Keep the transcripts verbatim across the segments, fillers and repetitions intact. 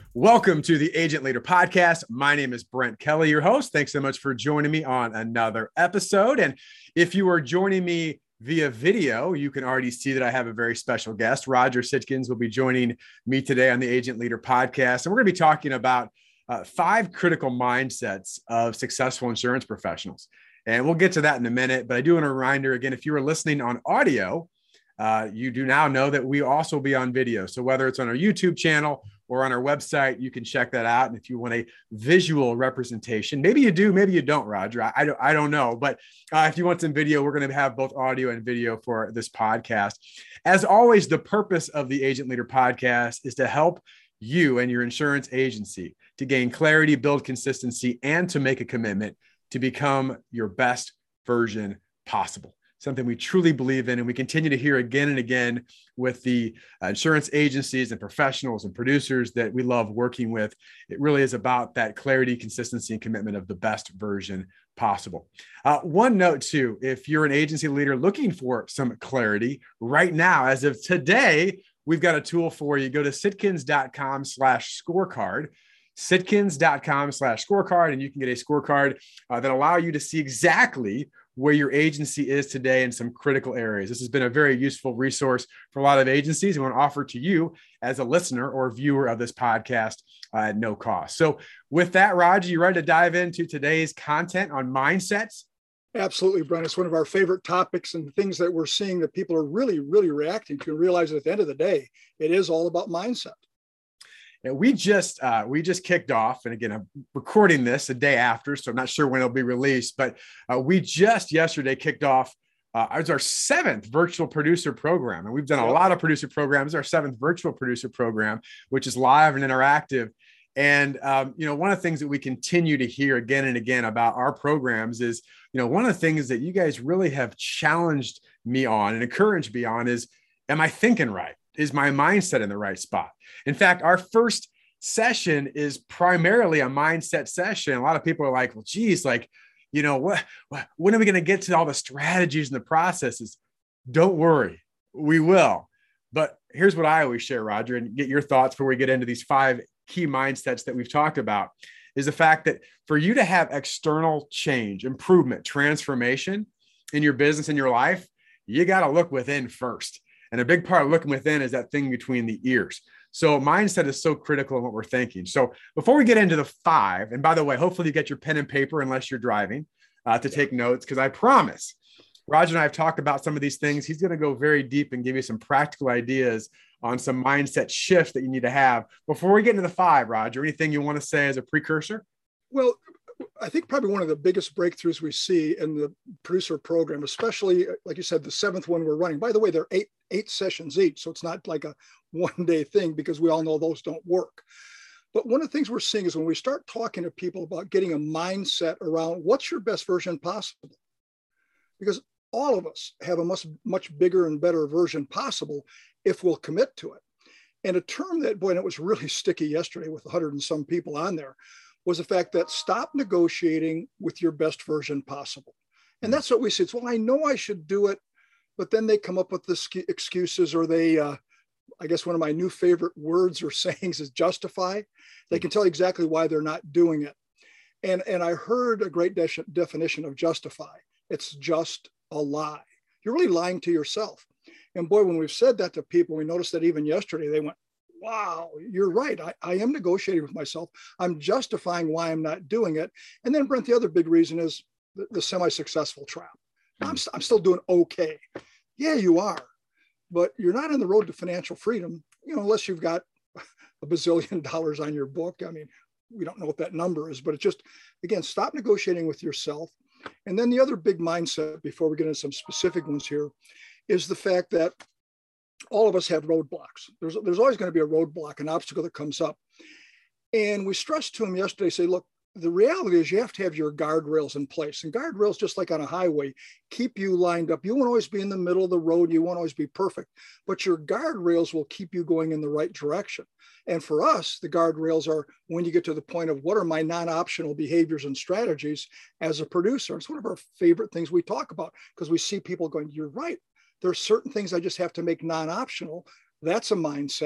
Welcome to the Agent Leader Podcast. My name is Brent Kelly, your host. Thanks so much for joining me on another episode. And if you are joining me via video, you can already see that I have a very special guest. Roger Sitkins will be joining me today on the Agent Leader Podcast. And we're going to be talking about uh, five critical mindsets of successful insurance professionals. And we'll get to that in a minute. But I do want to reminder again, if you are listening on audio, uh, you do now know that we also be on video. So whether it's on our YouTube channel or on our website, you can check that out. And if you want a visual representation, maybe you do, maybe you don't, Roger. I, I, don't, I don't know. But uh, if you want some video, we're going to have both audio and video for this podcast. As always, the purpose of the Agent Leader Podcast is to help you and your insurance agency to gain clarity, build consistency, and to make a commitment to become your best version possible. Something we truly believe in, and we continue to hear again and again with the uh, insurance agencies and professionals and producers that we love working with. It really is about that clarity, consistency, and commitment of the best version possible. Uh, one note too, if you're an agency leader looking for some clarity right now, as of today, we've got a tool for you. Go to sitkins.com slash scorecard. sitkins.com slash scorecard, and you can get a scorecard uh, that allow you to see exactly where your agency is today in some critical areas. This has been a very useful resource for a lot of agencies and want to offer to you as a listener or viewer of this podcast uh, at no cost. So with that, Roger, you ready to dive into today's content on mindsets? Absolutely, Brent. It's one of our favorite topics and things that we're seeing that people are really, really reacting to and realize that at the end of the day, it is all about mindset. Yeah, we just uh, we just kicked off, and again, I'm recording this a day after, so I'm not sure when it'll be released. But uh, we just yesterday kicked off. Uh, it was our seventh virtual producer program, and we've done a lot of producer programs. Our seventh virtual producer program, which is live and interactive. And um, you know, one of the things that we continue to hear again and again about our programs is, you know, one of the things that you guys really have challenged me on and encouraged me on is, am I thinking right? Is my mindset in the right spot? In fact, our first session is primarily a mindset session. A lot of people are like, well, geez, like, you know, what, what when are we going to get to all the strategies and the processes? Don't worry, we will. But here's what I always share, Roger, and get your thoughts before we get into these five key mindsets that we've talked about, is the fact that for you to have external change, improvement, transformation in your business and your life, you got to look within first. And a big part of looking within is that thing between the ears. So mindset is so critical in what we're thinking. So before we get into the five, and by the way, hopefully you get your pen and paper unless you're driving uh, to take notes, because I promise Roger and I have talked about some of these things. He's going to go very deep and give you some practical ideas on some mindset shifts that you need to have. Before we get into the five, Roger, anything you want to say as a precursor? Well, I think probably one of the biggest breakthroughs we see in the producer program, especially, like you said, the seventh one we're running. By the way, they're eight eight sessions each, so it's not like a one-day thing, because we all know those don't work. But one of the things we're seeing is when we start talking to people about getting a mindset around what's your best version possible, because all of us have a much, much bigger and better version possible if we'll commit to it. And a term that, boy, and it was really sticky yesterday with a hundred and some people on there, was the fact that stop negotiating with your best version possible. And that's what we said. Well, I know I should do it, but then they come up with the excuses, or they, uh, I guess one of my new favorite words or sayings is justify. They can tell you exactly why they're not doing it. And, and I heard a great de- definition of justify. It's just a lie. You're really lying to yourself. And boy, when we've said that to people, we noticed that even yesterday, they went, wow, you're right. I, I am negotiating with myself. I'm justifying why I'm not doing it. And then, Brent, the other big reason is the, the semi-successful trap. I'm, st- I'm still doing okay. Yeah, you are. But you're not on the road to financial freedom, you know, unless you've got a bazillion dollars on your book. I mean, we don't know what that number is, but it's just, again, stop negotiating with yourself. And then the other big mindset, before we get into some specific ones here, is the fact that all of us have roadblocks. There's, there's always going to be a roadblock, an obstacle that comes up. And we stressed to him yesterday, say, look, the reality is you have to have your guardrails in place. And guardrails, just like on a highway, keep you lined up. You won't always be in the middle of the road. You won't always be perfect, but your guardrails will keep you going in the right direction. And for us, the guardrails are when you get to the point of what are my non-optional behaviors and strategies as a producer. It's one of our favorite things we talk about because we see people going, you're right. There are certain things I just have to make non-optional. That's a mindset.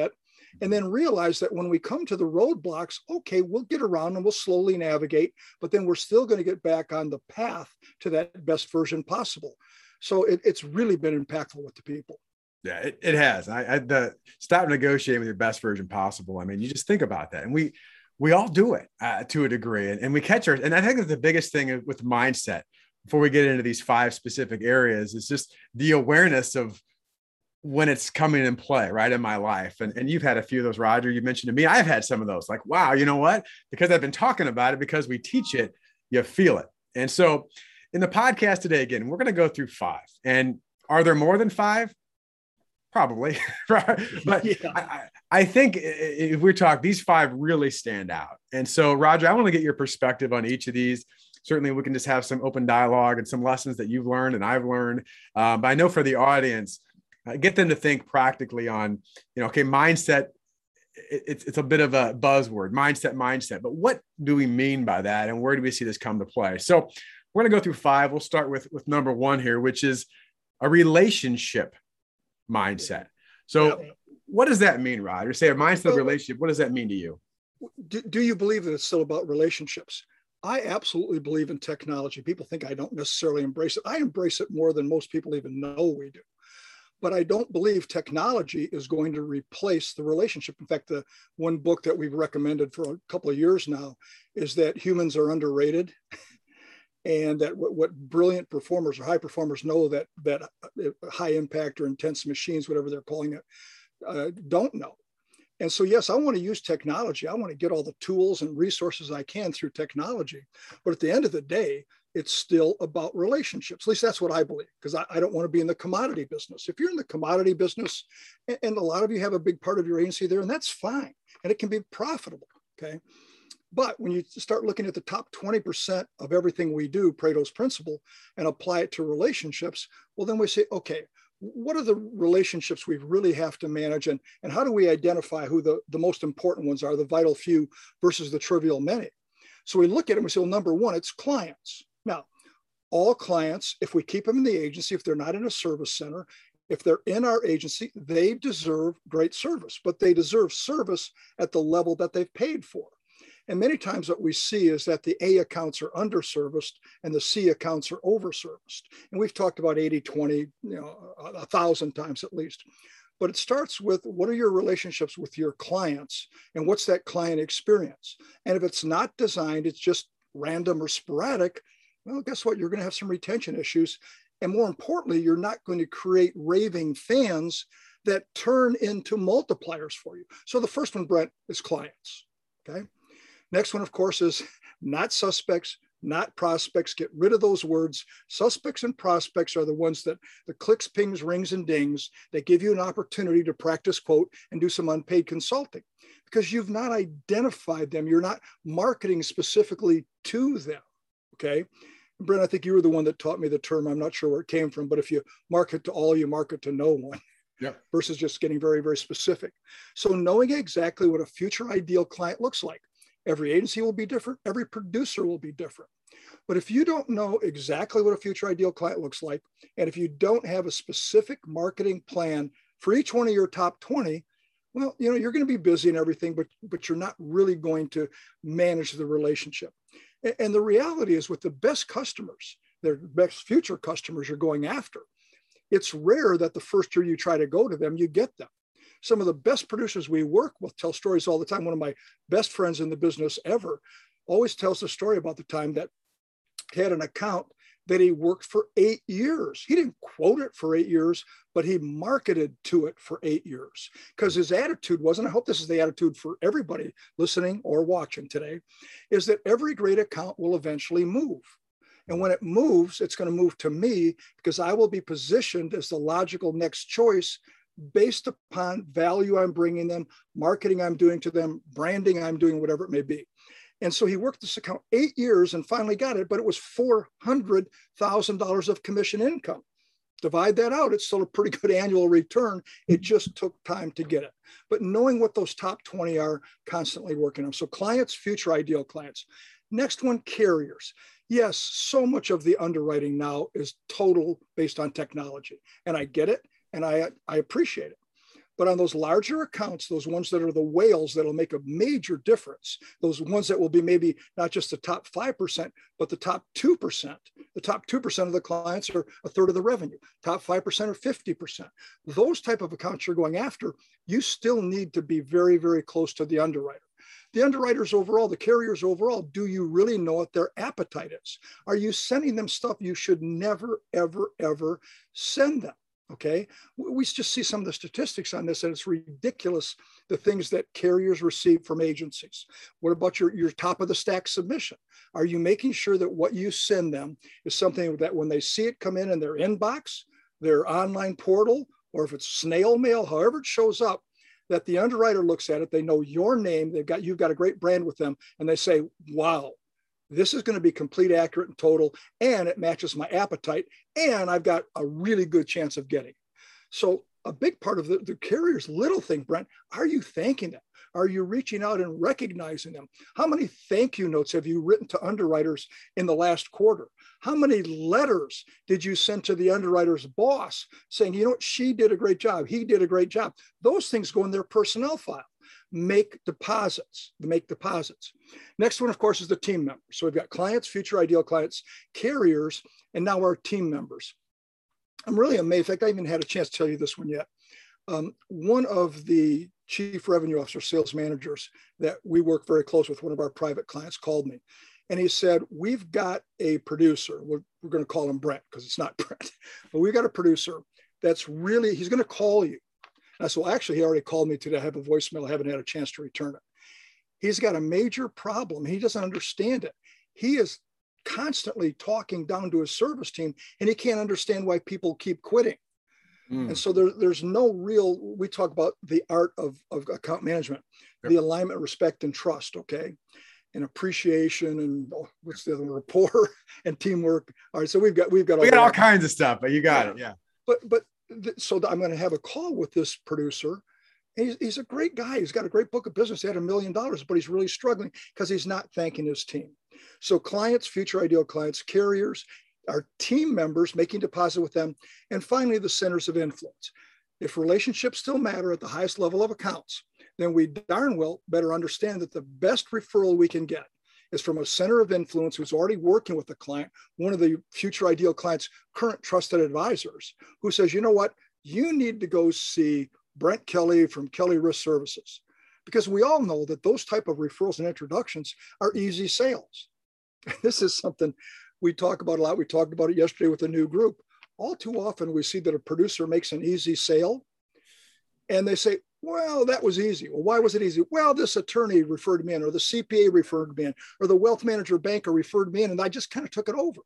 and then realize that when we come to the roadblocks, okay, we'll get around and we'll slowly navigate, but then we're still going to get back on the path to that best version possible. So it, it's really been impactful with the people. Yeah, it, it has. I, I the stop negotiating with your best version possible. I mean, you just think about that, and we we all do it uh, to a degree, and, and we catch our. And I think that the biggest thing with mindset, before we get into these five specific areas, is just the awareness of when it's coming in play, right, in my life. And, and you've had a few of those, Roger. You mentioned to me, I've had some of those. Like, wow, you know what? Because I've been talking about it, because we teach it, you feel it. And so, in the podcast today, again, we're going to go through five. And are there more than five? Probably, right? But yeah. I, I think if we talk, these five really stand out. And so, Roger, I want to get your perspective on each of these. Certainly, we can just have some open dialogue and some lessons that you've learned and I've learned. Um, but I know for the audience, uh, get them to think practically on, you know, okay, mindset. It, it's it's a bit of a buzzword, mindset, mindset. But what do we mean by that, and where do we see this come to play? So, we're going to go through five. We'll start with with number one here, which is a relationship mindset. So yeah. What does that mean, Roger? Say a mindset well, of relationship. What does that mean to you? Do, do you believe that it's still about relationships? I absolutely believe in technology. People think I don't necessarily embrace it. I embrace it more than most people even know we do. But I don't believe technology is going to replace the relationship. In fact, the one book that we've recommended for a couple of years now is that humans are underrated. And that what, what brilliant performers or high performers know that that high impact or intense machines, whatever they're calling it, uh, don't know. And so, yes, I want to use technology. I want to get all the tools and resources I can through technology. But at the end of the day, it's still about relationships. At least that's what I believe, because I, I don't want to be in the commodity business. If you're in the commodity business, and, and a lot of you have a big part of your agency there, and that's fine. And it can be profitable, okay? But when you start looking at the top twenty percent of everything we do, Pareto's principle, and apply it to relationships, well, then we say, okay, what are the relationships we really have to manage? And, and how do we identify who the, the most important ones are, the vital few versus the trivial many? So we look at it and we say, well, number one, it's clients. Now, all clients, if we keep them in the agency, if they're not in a service center, if they're in our agency, they deserve great service, but they deserve service at the level that they've paid for. And many times what we see is that the A accounts are underserviced and the C accounts are overserviced. And we've talked about eighty twenty, you know, a, a thousand times at least. But it starts with, what are your relationships with your clients and what's that client experience? And if it's not designed, it's just random or sporadic, well, guess what? You're going to have some retention issues. And more importantly, you're not going to create raving fans that turn into multipliers for you. So the first one, Brent, is clients, okay? Next one, of course, is not suspects, not prospects. Get rid of those words. Suspects and prospects are the ones that the clicks, pings, rings, and dings that give you an opportunity to practice quote and do some unpaid consulting, because you've not identified them. You're not marketing specifically to them, okay? Brent, I think you were the one that taught me the term. I'm not sure where it came from, but if you market to all, you market to no one. Yep. Versus just getting very, very specific. So knowing exactly what a future ideal client looks like. Every agency will be different. Every producer will be different. But if you don't know exactly what a future ideal client looks like, and if you don't have a specific marketing plan for each one of your top twenty, well, you know, you're going to be busy and everything, but, but you're not really going to manage the relationship. And, and the reality is, with the best customers, their best future customers you're going after, it's rare that the first year you try to go to them, you get them. Some of the best producers we work with tell stories all the time. One of my best friends in the business ever always tells the story about the time that he had an account that he worked for eight years. He didn't quote it for eight years, but he marketed to it for eight years because his attitude was, and I hope this is the attitude for everybody listening or watching today, is that every great account will eventually move. And when it moves, it's going to move to me because I will be positioned as the logical next choice based upon value I'm bringing them, marketing I'm doing to them, branding I'm doing, whatever it may be. And so he worked this account eight years and finally got it, but it was four hundred thousand dollars of commission income. Divide that out, it's still a pretty good annual return. It just took time to get it. But knowing what those top twenty are, constantly working on. So clients, future ideal clients. Next one, carriers. Yes, so much of the underwriting now is total based on technology. And I get it, and I, I appreciate it. But on those larger accounts, those ones that are the whales that'll make a major difference, those ones that will be maybe not just the top five percent, but the top two percent. The top two percent of the clients are a third of the revenue. Top five percent are fifty percent. Those type of accounts you're going after, you still need to be very, very close to the underwriter. The underwriters overall, the carriers overall, do you really know what their appetite is? Are you sending them stuff you should never, ever, ever send them? Okay. We just see some of the statistics on this, and it's ridiculous, the things that carriers receive from agencies. What about your, your top of the stack submission? Are you making sure that what you send them is something that when they see it come in in their inbox, their online portal, or if it's snail mail, however it shows up, that the underwriter looks at it, they know your name, they've got, you've got a great brand with them, and they say, wow, this is going to be complete, accurate, and total, and it matches my appetite, and I've got a really good chance of getting. So a big part of the, the carrier's little thing, Brent, are you thanking them? Are you reaching out and recognizing them? How many thank you notes have you written to underwriters in the last quarter? How many letters did you send to the underwriter's boss saying, you know what, she did a great job, he did a great job? Those things go in their personnel file. Make deposits, make deposits. Next one, of course, is the team members. So we've got clients, future ideal clients, carriers, and now our team members. I'm really amazed. In fact, I haven't had a chance to tell you this one yet. Um, one of the chief revenue officer, sales managers that we work very close with, one of our private clients, called me. And he said, we've got a producer. We're, we're going to call him Brent because it's not Brent. But we've got a producer that's really, he's going to call you. And I said, well, actually, he already called me today. I have a voicemail. I haven't had a chance to return it. He's got a major problem. He doesn't understand it. He is constantly talking down to his service team, and he can't understand why people keep quitting. Mm. And so there, there's no real, we talk about the art of, of account management, yep. The alignment, respect, and trust, okay? And appreciation and oh, what's the other one? Rapport and teamwork. All right, so we've got we've got all, we got all kinds of stuff, but you got yeah. it, yeah. But but th- so I'm going to have a call with this producer. He's, he's a great guy. He's got a great book of business. He had a million dollars, but he's really struggling because he's not thanking his team. So clients, future ideal clients, carriers, our team members, making deposit with them, and finally the centers of influence. If relationships still matter at the highest level of accounts, then we darn well better understand that the best referral we can get is from a center of influence who's already working with the client, one of the future ideal client's current trusted advisors, who says, you know what, you need to go see Brent Kelly from Kelly Risk Services. Because we all know that those type of referrals and introductions are easy sales. This is something we talk about a lot. We talked about it yesterday with a new group. All too often we see that a producer makes an easy sale and they say, well, that was easy. Well, why was it easy? Well, this attorney referred me in, or the C P A referred me in, or the wealth manager banker referred me in, and I just kind of took it over.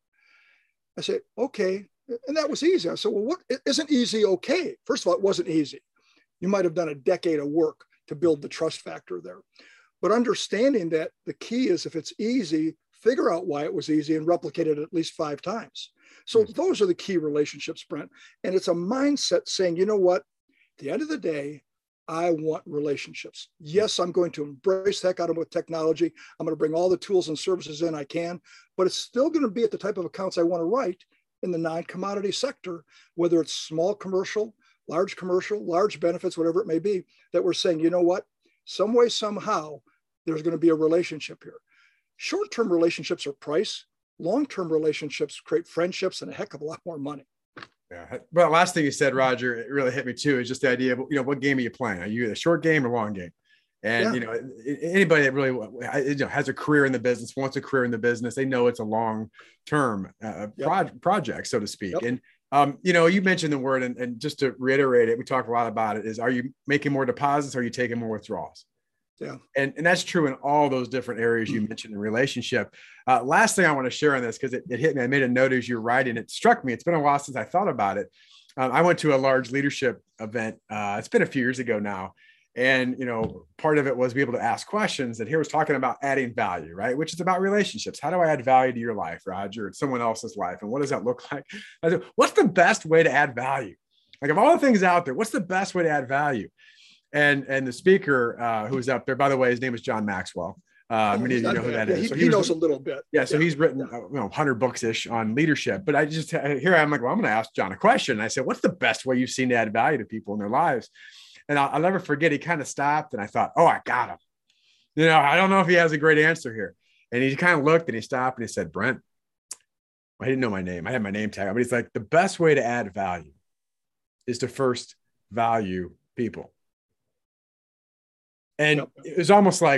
I said, okay. And that was easy. I said, well, what isn't easy? Okay. First of all, it wasn't easy. You might have done a decade of work to build the trust factor there. But understanding that the key is if it's easy, figure out why it was easy and replicate it at least five times. So mm-hmm. those are the key relationships, Brent. And it's a mindset saying, you know what, at the end of the day, I want relationships. Yes, I'm going to embrace the heck out of with technology. I'm going to bring all the tools and services in I can, but it's still going to be at the type of accounts I want to write in the non-commodity sector, whether it's small commercial, large commercial, large benefits, whatever it may be, that we're saying, you know what, some way, somehow, there's going to be a relationship here. Short-term relationships are price. Long-term relationships create friendships and a heck of a lot more money. Yeah. Well, last thing you said, Roger, it really hit me too, is just the idea of, you know, what game are you playing? Are you a short game or long game? And, yeah. you know, anybody that really you know, has a career in the business, wants a career in the business, they know it's a long-term uh, yep. pro- project, so to speak. Yep. And, um, you know, you mentioned the word, and, and just to reiterate it, we talk a lot about it, is are you making more deposits or are you taking more withdrawals? Yeah. And, and that's true in all those different areas you mentioned in relationship. Uh, last thing I want to share on this, because it, it hit me, I made a note as you're writing, it struck me. It's been a while since I thought about it. Um, I went to a large leadership event. Uh, it's been a few years ago now. And, you know, part of it was be able to ask questions. And here was talking about adding value, right? Which is about relationships. How do I add value to your life, Roger, or someone else's life? And what does that look like? I said, what's the best way to add value? Like, of all the things out there, what's the best way to add value? And, and the speaker uh, who was up there, by the way, his name is John Maxwell. Uh, Oh, many he's of you not know who bad. that Yeah, is. he, So he was knows the- a little bit. Yeah, so Yeah, he's written, yeah. uh, you know, one hundred books ish on leadership. But I just here I'm like, well, I'm going to ask John a question. And I said, what's the best way you've seen to add value to people in their lives? And I'll, I'll never forget. He kind of stopped, and I thought, oh, I got him. You know, I don't know if he has a great answer here. And he kind of looked and he stopped and he said, Brent, I didn't know my name. I had my name tag, but he's like, the best way to add value is to first value people. And Yep. it was almost like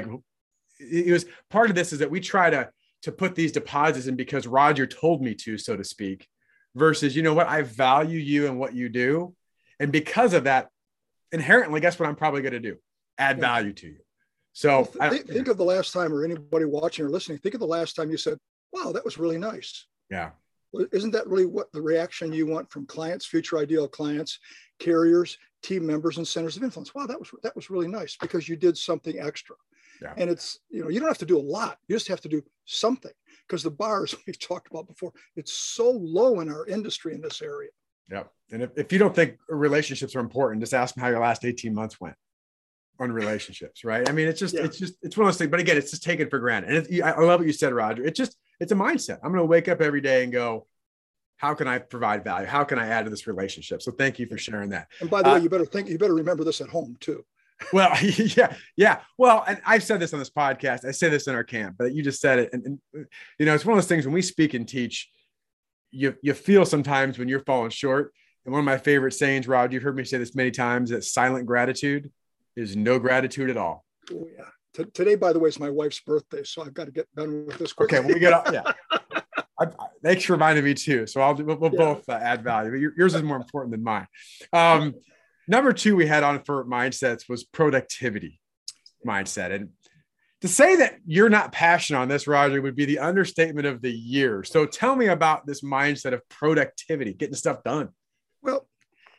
it was part of this is that we try to, to put these deposits in because Roger told me to, so to speak, versus, you know what, I value you and what you do. And because of that, inherently, guess what I'm probably going to do? Add Yeah. value to you. So Well, th- I, think, think of the last time, or anybody watching or listening, think of the last time you said, wow, that was really nice. yeah, Well, isn't that really what the reaction you want from clients, future ideal clients, carriers, team members, and centers of influence? Wow, that was that was really nice because you did something extra. Yeah. And it's, you know, you don't have to do a lot. You just have to do something because the bars we've talked about before, it's so low in our industry in this area. yeah. And if, if you don't think relationships are important, just ask them how your last eighteen months went on relationships, right? I mean, it's just, Yeah. it's just, it's one of those things, but again, it's just taken for granted. And it, I love what you said, Roger. It's just, it's a mindset. I'm going to wake up every day and go, how can I provide value? How can I add to this relationship? So thank you for sharing that. And by the Uh, way, you better think, you better remember this at home too. Well, yeah, yeah. Well, and I've said this on this podcast. I say this in our camp, but you just said it. And, and you know, it's one of those things when we speak and teach, you, you feel sometimes when you're falling short. And one of my favorite sayings, Rod, you've heard me say this many times, that silent gratitude is no gratitude at all. Oh yeah. T- today, by the way, is my wife's birthday, so I've got to get done with this quickly. Okay, well, we get off. Yeah. I, I, thanks for reminding me too. So I'll do, we'll, we'll Yeah. both uh, add value, but your, yours is more important than mine. Um, number two we had on for mindsets was productivity mindset. And to say that you're not passionate on this, Roger, would be the understatement of the year. So tell me about this mindset of productivity, getting stuff done. Well,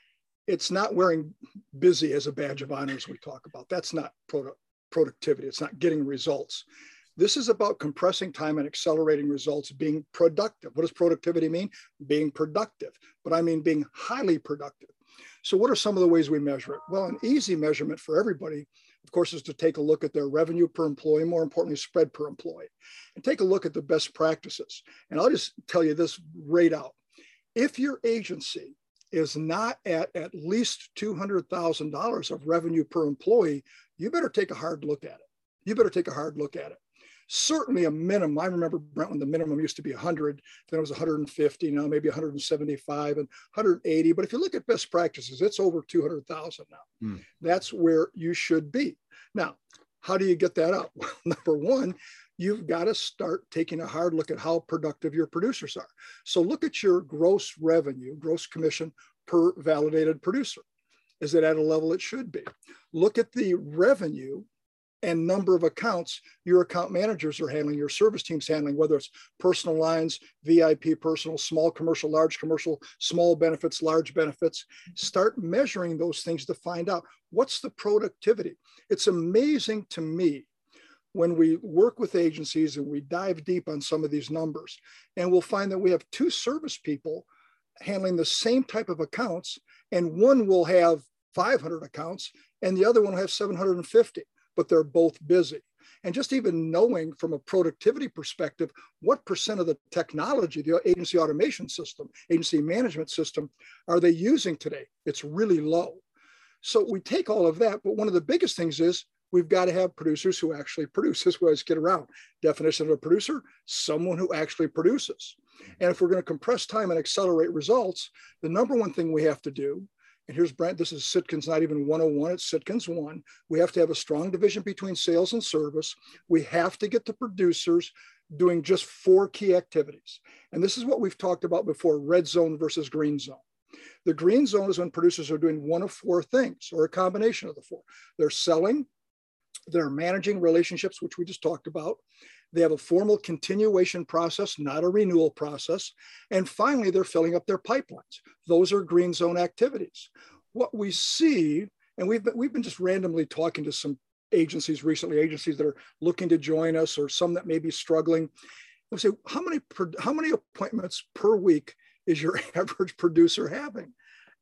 it's not wearing busy as a badge of honor, as we talk about. That's not product, productivity. It's not getting results. This is about compressing time and accelerating results, being productive. What does productivity mean? Being productive, but I mean being highly productive. So what are some of the ways we measure it? Well, an easy measurement for everybody, of course, is to take a look at their revenue per employee, more importantly, spread per employee, and take a look at the best practices. And I'll just tell you this right out. If your agency is not at at least two hundred thousand dollars of revenue per employee, you better take a hard look at it. You better take a hard look at it. Certainly a minimum. I remember, Brent, when the minimum used to be one hundred, then it was one hundred fifty, now maybe one hundred seventy-five and one hundred eighty. But if you look at best practices, it's over two hundred thousand now. Hmm. That's where you should be. Now, how do you get that up? Well, number one, you've got to start taking a hard look at how productive your producers are. So look at your gross revenue, gross commission per validated producer. Is it at a level it should be? Look at the revenue and number of accounts your account managers are handling, your service team's handling, whether it's personal lines, V I P personal, small commercial, large commercial, small benefits, large benefits. Start measuring those things to find out what's the productivity. It's amazing to me when we work with agencies and we dive deep on some of these numbers, and we'll find that we have two service people handling the same type of accounts, and one will have five hundred accounts and the other one will have seven hundred fifty, but they're both busy. And just even knowing from a productivity perspective, what percent of the technology, the agency automation system, agency management system, are they using today? It's really low. So we take all of that, but one of the biggest things is we've got to have producers who actually produce. This is what I get around. Definition of a producer, someone who actually produces. And if we're going to compress time and accelerate results, the number one thing we have to do, and here's Brent, this is Sitkins, not even one oh one, it's Sitkins one. We have to have a strong division between sales and service. We have to get the producers doing just four key activities. And this is what we've talked about before, red zone versus green zone. The green zone is when producers are doing one of four things, or a combination of the four. They're selling, they're managing relationships, which we just talked about. They have a formal continuation process, not a renewal process. And finally, they're filling up their pipelines. Those are green zone activities. What we see, and we've been, we've been just randomly talking to some agencies recently, agencies that are looking to join us or some that may be struggling. We say, how many, how many appointments per week is your average producer having?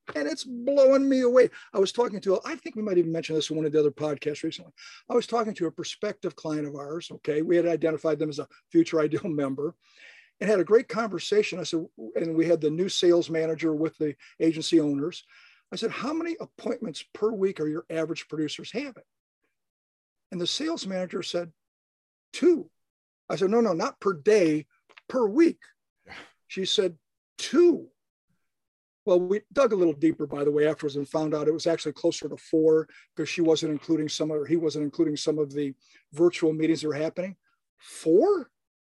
And it's blowing me away. I was talking to, I think we might even mention this in one of the other podcasts recently. I was talking to a prospective client of ours. Okay. We had identified them as a future ideal member and had a great conversation. I said, and we had the new sales manager with the agency owners. I said, how many appointments per week are your average producers having? And the sales manager said, two. I said, no, no, not per day, per week. She said, two. Well, we dug a little deeper, by the way, afterwards and found out it was actually closer to four because she wasn't including some of, or he wasn't including some of the virtual meetings that were happening. Four?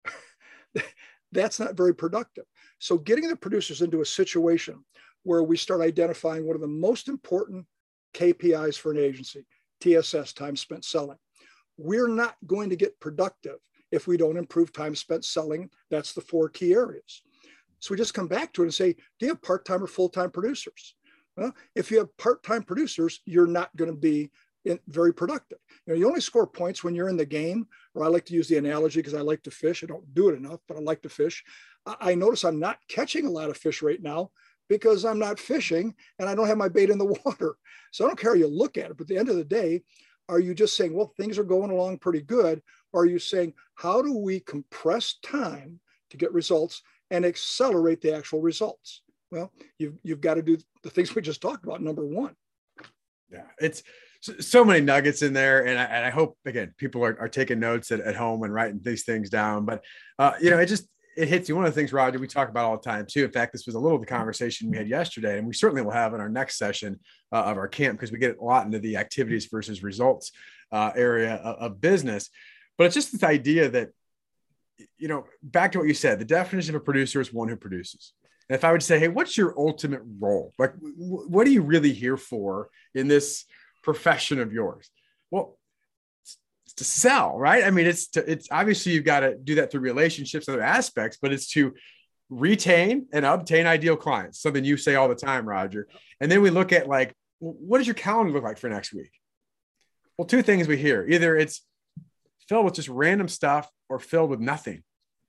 That's not very productive. So getting the producers into a situation where we start identifying one of the most important K P Is for an agency, T S S, time spent selling. We're not going to get productive if we don't improve time spent selling. That's the four key areas. So we just come back to it and say, do you have part-time or full-time producers? Well, if you have part-time producers, you're not going to be in, very productive. You know, you only score points when you're in the game, or I like to use the analogy because I like to fish. I don't do it enough, but I like to fish. I, I notice I'm not catching a lot of fish right now because I'm not fishing and I don't have my bait in the water. So I don't care how you look at it, but at the end of the day, are you just saying, well, things are going along pretty good? Or are you saying, how do we compress time to get results and accelerate the actual results? Well, you've, you've got to do the things we just talked about, number one. Yeah, it's so many nuggets in there. And I, and I hope, again, people are, are taking notes at, at home and writing these things down. But, uh, you know, it just, it hits you. One of the things, Roger, we talk about all the time too. In fact, this was a little of the conversation we had yesterday, and we certainly will have in our next session uh, of our camp, because we get a lot into the activities versus results uh, area of, of business. But it's just this idea that, you know, back to what you said, the definition of a producer is one who produces. And if I would say, hey, what's your ultimate role? Like, w- what are you really here for in this profession of yours? Well, it's, it's to sell, right? I mean, it's to, it's obviously you've got to do that through relationships, other aspects, but it's to retain and obtain ideal clients, something you say all the time, Roger. And then we look at, like, what does your calendar look like for next week? Well, two things we hear. Either it's filled with just random stuff or filled with nothing.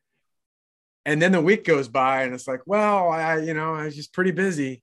And then the week goes by and it's like, well, I, you know, I was just pretty busy.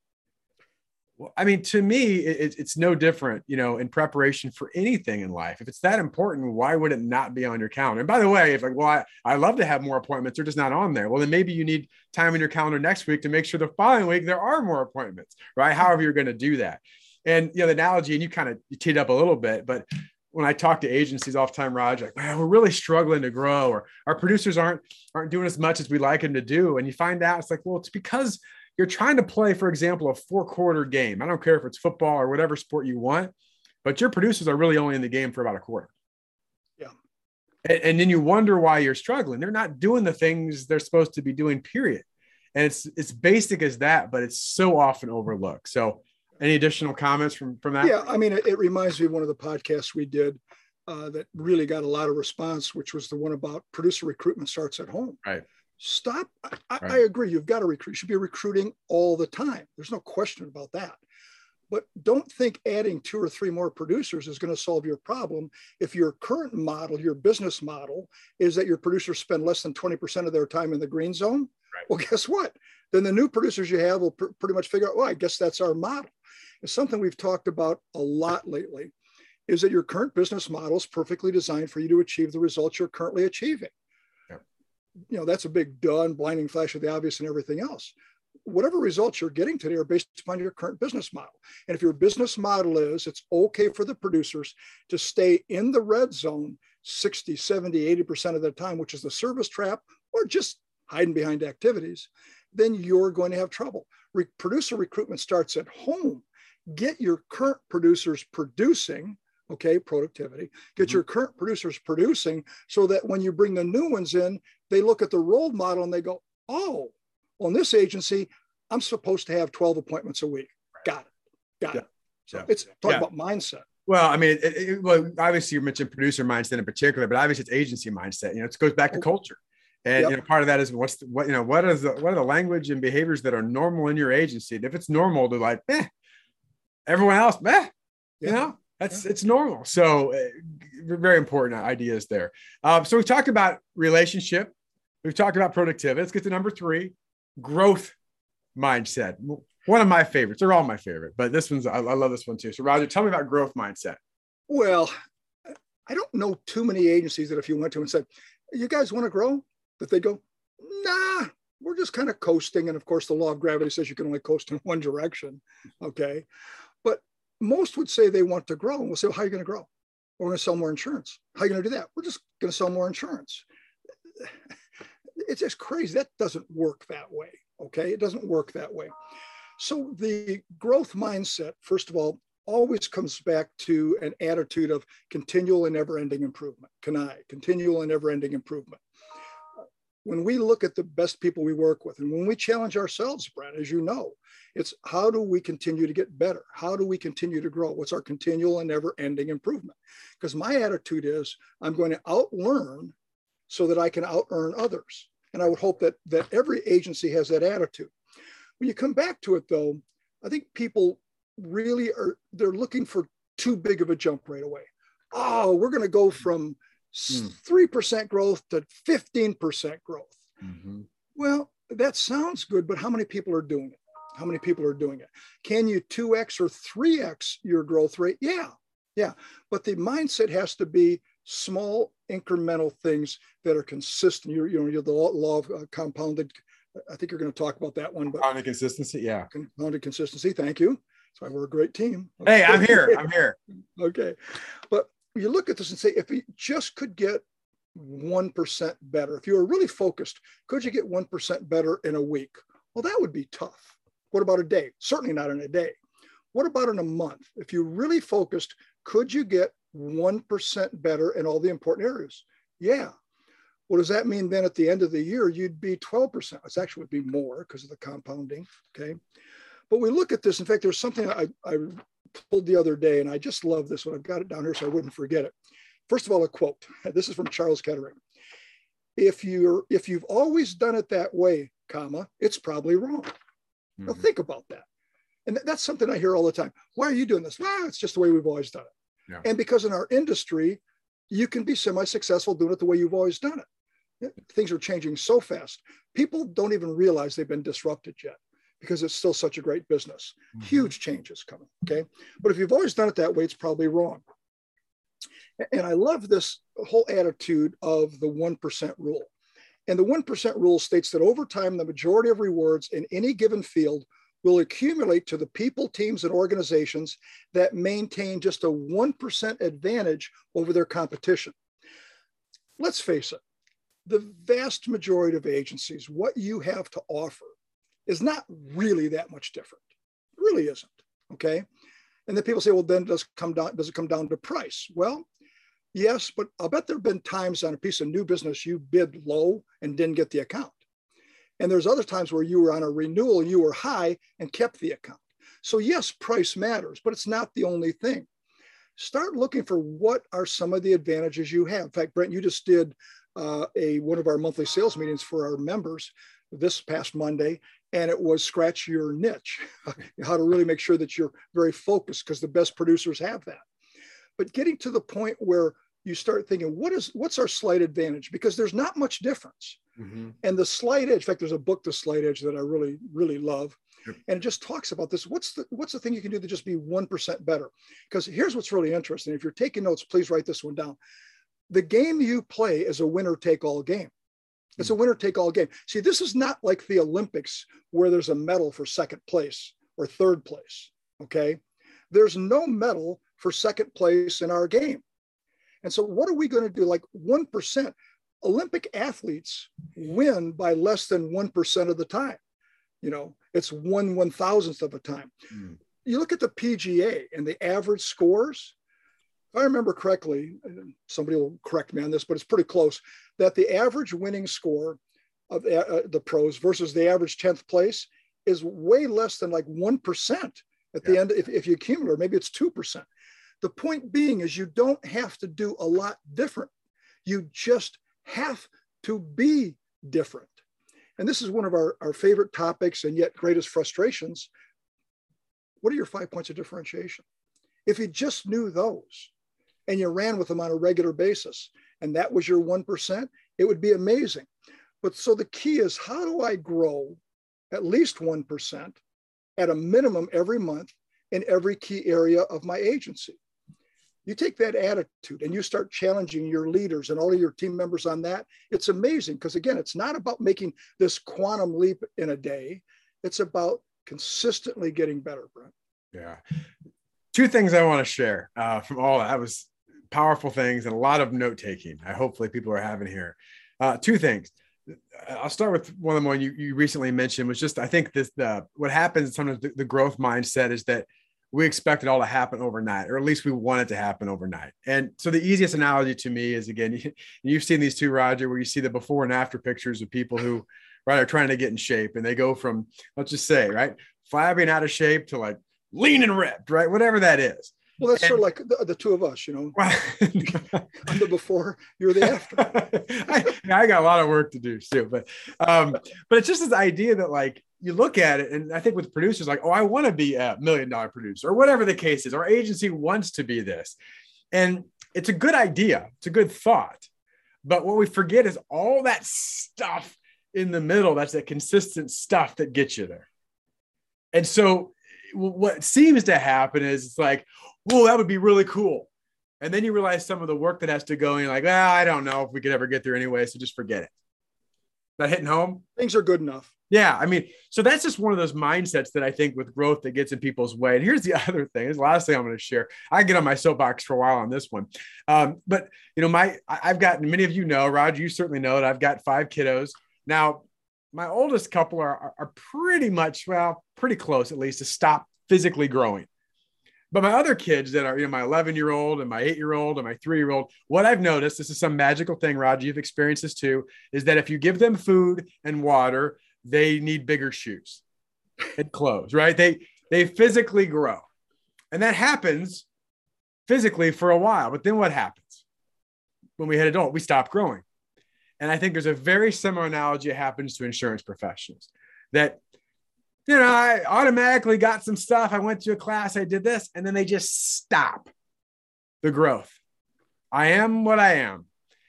Well, I mean, to me, it, it's no different, you know, in preparation for anything in life. If it's that important, why would it not be on your calendar? And by the way, if like, well, I, I love to have more appointments, they're just not on there. Well, then maybe you need time in your calendar next week to make sure the following week there are more appointments, right? However you're going to do that. And, you know, the analogy, and you kind of teed up a little bit, but when I talk to agencies all the time, Roger, like, man, we're really struggling to grow, or our producers aren't, aren't doing as much as we like them to do. And you find out it's like, well, it's because you're trying to play, for example, a four quarter game. I don't care if it's football or whatever sport you want, but your producers are really only in the game for about a quarter. Yeah. And, and then you wonder why you're struggling. They're not doing the things they're supposed to be doing, period. And it's, it's basic as that, but it's so often overlooked. So any additional comments from, from that? Yeah, I mean, it, it reminds me of one of the podcasts we did uh, that really got a lot of response, which was the one about producer recruitment starts at home. Right. Stop. I, right. I agree. You've got to recruit. You should be recruiting all the time. There's no question about that. But don't think adding two or three more producers is going to solve your problem. If your current model, your business model, is that your producers spend less than twenty percent of their time in the green zone, right. Well, guess what? Then the new producers you have will pr- pretty much figure out, well, I guess that's our model. It's something we've talked about a lot lately, is that your current business model is perfectly designed for you to achieve the results you're currently achieving. Yeah. You know, that's a big duh and blinding flash of the obvious and everything else. Whatever results you're getting today are based upon your current business model. And if your business model is, it's okay for the producers to stay in the red zone sixty, seventy, eighty percent of the time, which is the service trap, or just hiding behind activities, then you're going to have trouble. Re- producer recruitment starts at home. Get your current producers producing, okay, productivity. Get mm-hmm. your current producers producing so that when you bring the new ones in, they look at the role model and they go, oh, well, in this agency, I'm supposed to have twelve appointments a week. Got it. Got yeah. it. So yeah. it's talking yeah. about mindset. Well, I mean, it, it, well, obviously you mentioned producer mindset in particular, but obviously it's agency mindset. You know, it goes back to culture. And yep. you know, part of that is what's the, what, you know, what is the, what are the language and behaviors that are normal in your agency? And if it's normal to like, eh, everyone else, eh, you yeah. know, that's, yeah. it's normal. So uh, very important ideas there. Um, so we've talked about relationship. We've talked about productivity. Let's get to number three, growth mindset. One of my favorites. They're all my favorite, but this one's, I, I love this one too. So Roger, tell me about growth mindset. Well, I don't know too many agencies that if you went to and said, you guys want to grow, that they go, nah, we're just kind of coasting. And of course, the law of gravity says you can only coast in one direction. Okay. But most would say they want to grow. And we'll say, well, how are you going to grow? We're going to sell more insurance. How are you going to do that? We're just going to sell more insurance. It's just crazy. That doesn't work that way. Okay. It doesn't work that way. So the growth mindset, first of all, always comes back to an attitude of continual and never-ending improvement. Can I? Continual and never-ending improvement. When we look at the best people we work with, and when we challenge ourselves, Brent, as you know, it's how do we continue to get better? How do we continue to grow? What's our continual and never-ending improvement? Because my attitude is I'm going to outlearn so that I can out-earn others. And I would hope that, that every agency has that attitude. When you come back to it, though, I think people really are, they're looking for too big of a jump right away. Oh, we're going to go from mm. three percent growth to fifteen percent growth. Mm-hmm. Well, that sounds good, but how many people are doing it? How many people are doing it? Can you two X or three X your growth rate? Yeah, yeah. But the mindset has to be small incremental things that are consistent. You're, you know, you're the law of uh, compounded. I think you're going to talk about that one. But compounded consistency, yeah. Compounded consistency, thank you. So we're a great team. Okay. Hey, I'm here. I'm here. Okay. But you look at this and say, if we just could get one percent better, if you were really focused, could you get one percent better in a week? Well, that would be tough. What about a day? Certainly not in a day. What about in a month? If you really focused, could you get one percent better in all the important areas? Yeah. What does that mean then at the end of the year? You'd be twelve percent. It actually would be more because of the compounding. Okay. But we look at this. In fact, there's something I, I pulled the other day, and I just love this one. I've got it down here so I wouldn't forget it. First of all, a quote. This is from Charles Kettering. If you're if you've always done it that way, comma, it's probably wrong. Mm-hmm. Now think about that. And that's something I hear all the time. Why are you doing this? Well, it's just the way we've always done it. Yeah. And because in our industry, you can be semi-successful doing it the way you've always done it. Things are changing so fast. People don't even realize they've been disrupted yet, because it's still such a great business. Mm-hmm. Huge changes coming, okay? But if you've always done it that way, it's probably wrong. And I love this whole attitude of the one percent rule. And the one percent rule states that over time, the majority of rewards in any given field will accumulate to the people, teams, and organizations that maintain just a one percent advantage over their competition. Let's face it, the vast majority of agencies, what you have to offer is not really that much different. It really isn't, okay? And then people say, well, then does it come down, does it come down to price? Well, yes, but I'll bet there have been times on a piece of new business you bid low and didn't get the account. And there's other times where you were on a renewal, you were high and kept the account. So yes, price matters, but it's not the only thing. Start looking for what are some of the advantages you have. In fact, Brent, you just did uh, a one of our monthly sales meetings for our members this past Monday, and it was scratch your niche, how to really make sure that you're very focused, because the best producers have that. But getting to the point where you start thinking, what is what's our slight advantage? Because there's not much difference. Mm-hmm. And the slight edge, in fact, there's a book, The Slight Edge, that I really, really love. Yep. And it just talks about this. What's the what's the thing you can do to just be one percent better? Because here's what's really interesting. If you're taking notes, please write this one down. The game you play is a winner take all game. It's a winner take all game. See, this is not like the Olympics where there's a medal for second place or third place. Okay. There's no medal for second place in our game. And so what are we going to do? Like one percent. Olympic athletes win by less than one percent of the time. You know, it's one one thousandth of a time. Mm. You look at the P G A and the average scores. If I remember correctly, somebody will correct me on this, but it's pretty close, that the average winning score of the, uh, the pros versus the average tenth place is way less than like one percent at the yeah. end, if, if you accumulate, or maybe it's two percent. The point being is you don't have to do a lot different. You just have to be different. And this is one of our, our favorite topics and yet greatest frustrations. What are your five points of differentiation? If you just knew those and you ran with them on a regular basis, and that was your one percent, it would be amazing. But so the key is, how do I grow at least one percent at a minimum every month in every key area of my agency. You take that attitude and you start challenging your leaders and all of your team members on that. It's amazing because, again, it's not about making this quantum leap in a day. It's about consistently getting better, Brent. Yeah. Two things I want to share uh, from all that. That was powerful things and a lot of note taking. I hopefully people are having here. Uh, two things. I'll start with one of the one you, you recently mentioned was just, I think this, the, what happens sometimes the, the growth mindset is that we expect it all to happen overnight, or at least we want it to happen overnight. And so the easiest analogy to me is, again, you, you've seen these two, Roger, where you see the before and after pictures of people who, right, are trying to get in shape, and they go from, let's just say, right, flabby and out of shape to like lean and ripped, right, whatever that is. Well, that's and, sort of like the, the two of us, you know. I'm the before, you're the after. I, I got a lot of work to do too, but um, but it's just this idea that, like, you look at it, and I think with producers, like, oh, I want to be a million dollar producer, or whatever the case is. Our agency wants to be this, and it's a good idea. It's a good thought, but what we forget is all that stuff in the middle. That's that consistent stuff that gets you there. And so what seems to happen is it's like, whoa, that would be really cool. And then you realize some of the work that has to go, and you're like, ah, I don't know if we could ever get there anyway, so just forget it. Is that hitting home? Things are good enough. Yeah. I mean, so that's just one of those mindsets that I think with growth that gets in people's way. And here's the other thing. This is the last thing I'm going to share. I get on my soapbox for a while on this one. Um, but, you know, my, I've got, many of you know, Roger, you certainly know it. I've got five kiddos. Now, my oldest couple are, are, are pretty much, well, pretty close at least to stop physically growing. But my other kids that are, you know, my eleven year old and my eight year old and my three year old, what I've noticed, this is some magical thing, Roger, you've experienced this too, is that if you give them food and water, they need bigger shoes and clothes, right? They, they physically grow, and that happens physically for a while. But then what happens when we hit adult? We stop growing. And I think there's a very similar analogy that happens to insurance professionals that, you know, I automatically got some stuff. I went to a class, I did this, and then they just stop the growth. I am what I am.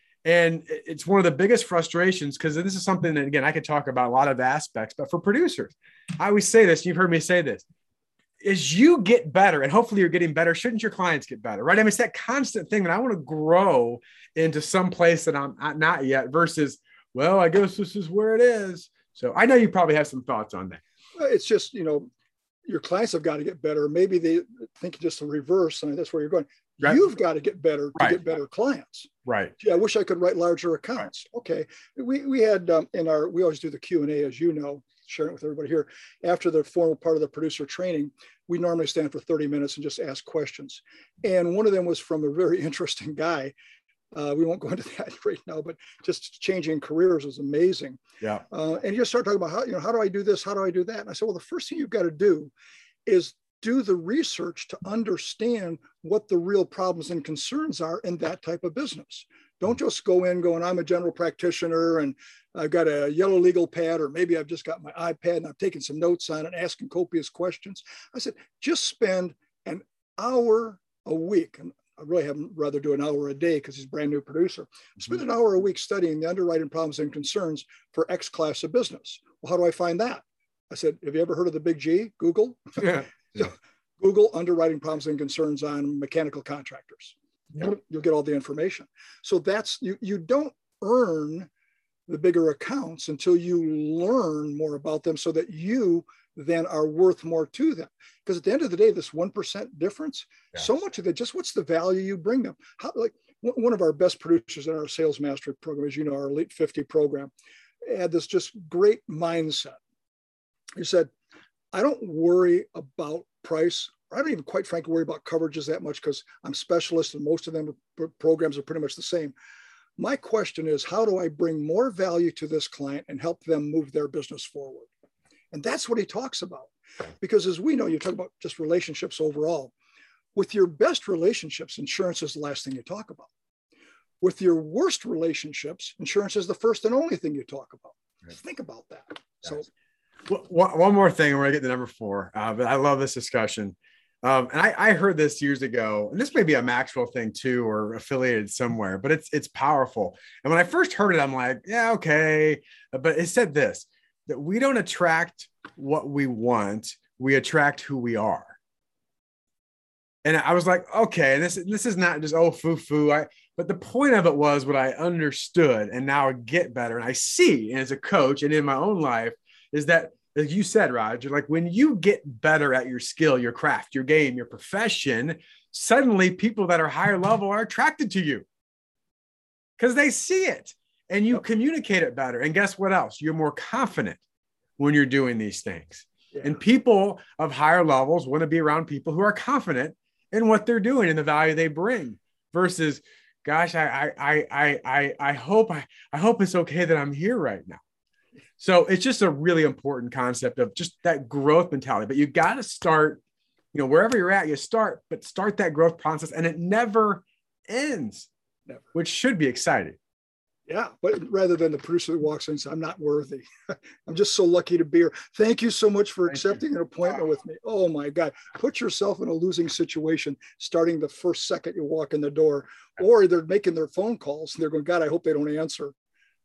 And it's one of the biggest frustrations, because this is something that, again, I could talk about a lot of aspects, but for producers, I always say this, you've heard me say this, is you get better, and hopefully you're getting better. Shouldn't your clients get better, right? I mean, it's that constant thing that I want to grow into some place that I'm not yet versus, well, I guess this is where it is. So I know you probably have some thoughts on that. It's just, you know, your clients have got to get better. Maybe they think just the reverse, and that's where you're going. Right. You've got to get better to right. get better clients. Right. Gee, I wish I could write larger accounts. Right. Okay. We we had um, in our, we always do the Q and A, as you know, sharing it with everybody here. After the formal part of the producer training, we normally stand for thirty minutes and just ask questions. And one of them was from a very interesting guy. Uh, we won't go into that right now, but just changing careers is amazing. Yeah. Uh, and you just start talking about how, you know, how do I do this? How do I do that? And I said, well, the first thing you've got to do is do the research to understand what the real problems and concerns are in that type of business. Don't just go in going, I'm a general practitioner and I've got a yellow legal pad, or maybe I've just got my iPad and I'm taking some notes on it, asking copious questions. I said, just spend an hour a week. And I really have rather do an hour a day because he's a brand new producer. Spend an hour a week studying the underwriting problems and concerns for X class of business. Well, how do I find that? I said, have you ever heard of the big G? Google? Yeah. So Google underwriting problems and concerns on mechanical contractors. Yeah. You'll get all the information. So that's, you, you don't earn the bigger accounts until you learn more about them so that you then are worth more to them. Because at the end of the day, this one percent difference, yes. so much of it, just what's the value you bring them? How, like one of our best producers in our sales mastery program, as you know, our Elite fifty program, had this just great mindset. He said, I don't worry about price. I don't even quite frankly worry about coverages that much because I'm specialist and most of them programs are pretty much the same. My question is, how do I bring more value to this client and help them move their business forward? And that's what he talks about. Because as we know, you talk about just relationships overall. With your best relationships, insurance is the last thing you talk about. With your worst relationships, insurance is the first and only thing you talk about. Right. Think about that. Yes. So. One, one more thing, we're going to get to number four, uh, but I love this discussion. Um, and I, I heard this years ago, and this may be a Maxwell thing too, or affiliated somewhere, but it's, it's powerful. And when I first heard it, I'm like, yeah, okay. But it said this, that we don't attract what we want. we attract who we are. And I was like, okay, and this, this is not just, oh, foo-foo. I, but the point of it was what I understood, and now I get better. And I see, and as a coach and in my own life, is that, as you said, Roger, like when you get better at your skill, your craft, your game, your profession, suddenly people that are higher level are attracted to you because they see it and you communicate it better. And guess what else? You're more confident when you're doing these things. Yeah. And people of higher levels want to be around people who are confident in what they're doing and the value they bring versus, gosh, I, I, I, I, I hope, I, I hope it's okay that I'm here right now. So it's just a really important concept of just that growth mentality, but you got to start, you know, wherever you're at, you start, but start that growth process and it never ends, never. Which should be exciting. Yeah, but rather than the producer that walks in and says, I'm not worthy. I'm just so lucky to be here. Thank you so much for Thank accepting you. An appointment with me. Oh my God. Put yourself in a losing situation starting the first second you walk in the door, or they're making their phone calls and they're going, God, I hope they don't answer.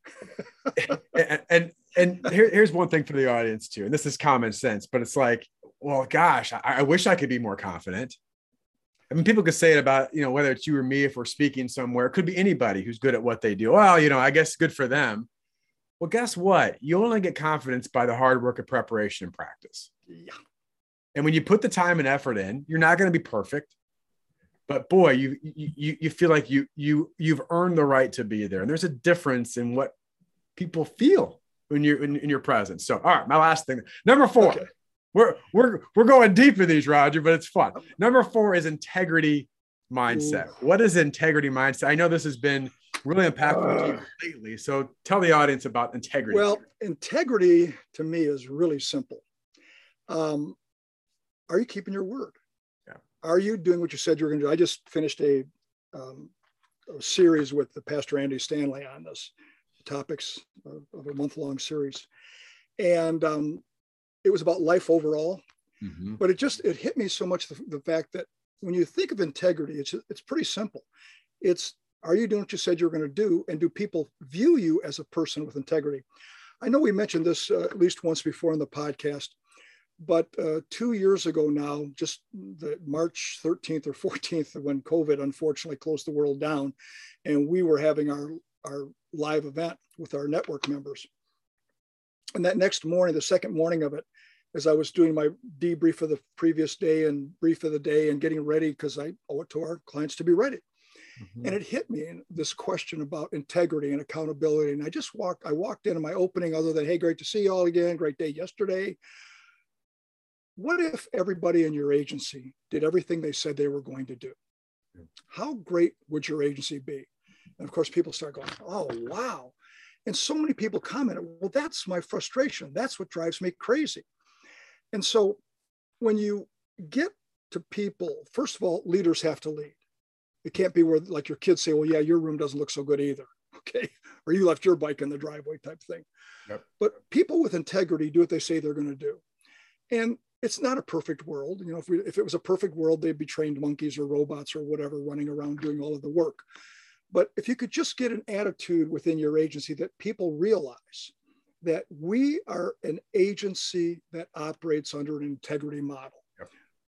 and and, and here, here's one thing for the audience too. And this is common sense, but it's like, well, gosh, I, I wish I could be more confident. I mean, people could say it about, you know, whether it's you or me, if we're speaking somewhere, it could be anybody who's good at what they do. Well, you know, I guess good for them. Well, guess what? You only get confidence by the hard work of preparation and practice. Yeah. And when you put the time and effort in, you're not going to be perfect, but boy, you, you, you feel like you, you, you've earned the right to be there. And there's a difference in what people feel when you're in, in your presence. So, all right, my last thing, number four. Okay. We're, we're, we're going deep in these, Roger, but it's fun. Number four is integrity mindset. Ooh. What is integrity mindset? I know this has been really impactful uh, lately. So tell the audience about integrity. Well, integrity to me is really simple. Um, are you keeping your word? Yeah. Are you doing what you said you were going to do? I just finished a, um, a series with the Pastor Andy Stanley on this topics of, of a month-long series. And um, it was about life overall, mm-hmm. but it just, it hit me so much, the, the fact that when you think of integrity, it's, it's pretty simple. It's, are you doing what you said you're going to do? And do people view you as a person with integrity? I know we mentioned this uh, at least once before in the podcast, but uh, two years ago now, just the March thirteenth or fourteenth, when COVID unfortunately closed the world down, and we were having our, our live event with our network members. And that next morning, the second morning of it, as I was doing my debrief of the previous day and brief of the day and getting ready, because I owe it to our clients to be ready. Mm-hmm. And it hit me in this question about integrity and accountability. And I just walked, I walked into my opening other than, hey, great to see you all again. Great day yesterday. What if everybody in your agency did everything they said they were going to do? How great would your agency be? And of course, people start going, oh, wow. And so many people commented, well, that's my frustration. That's what drives me crazy. And so when you get to people, first of all, leaders have to lead. It can't be where like your kids say, well, yeah, your room doesn't look so good either. Okay. Or you left your bike in the driveway type thing. Yep. But people with integrity do what they say they're going to do. And it's not a perfect world. You know, if we, if it was a perfect world, they'd be trained monkeys or robots or whatever running around doing all of the work. But if you could just get an attitude within your agency that people realize that we are an agency that operates under an integrity model. Yep.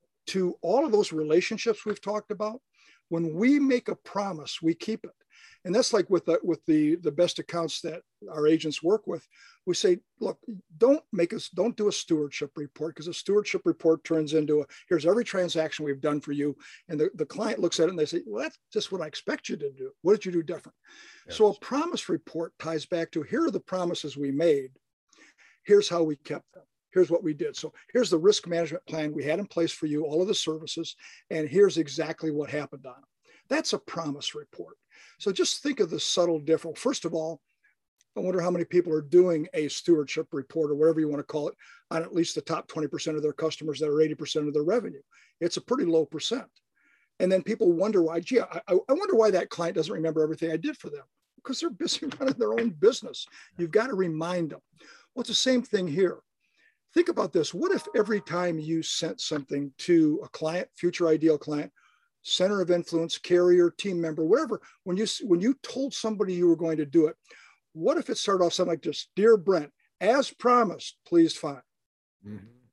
To all of those relationships we've talked about, when we make a promise, we keep it. And that's like with the, with the, the best accounts that our agents work with. We say, look, don't make us, don't do a stewardship report, because a stewardship report turns into a, here's every transaction we've done for you. And the, the client looks at it and they say, well, that's just what I expect you to do. What did you do different? Yes. So a promise report ties back to, here are the promises we made. Here's how we kept them. Here's what we did. So here's the risk management plan we had in place for you, all of the services, and here's exactly what happened on them. That's a promise report. So just think of the subtle difference. First of all, I wonder how many people are doing a stewardship report or whatever you want to call it on at least the top twenty percent of their customers that are eighty percent of their revenue. It's a pretty low percent. And then people wonder why, gee, I, I wonder why that client doesn't remember everything I did for them, because they're busy running their own business. You've got to remind them. Well, it's the same thing here. Think about this. What if every time you sent something to a client, future ideal client, center of influence, carrier, team member, whatever, when you, when you told somebody you were going to do it, what if it started off something like this? Dear Brent, as promised, please find. Mm-hmm.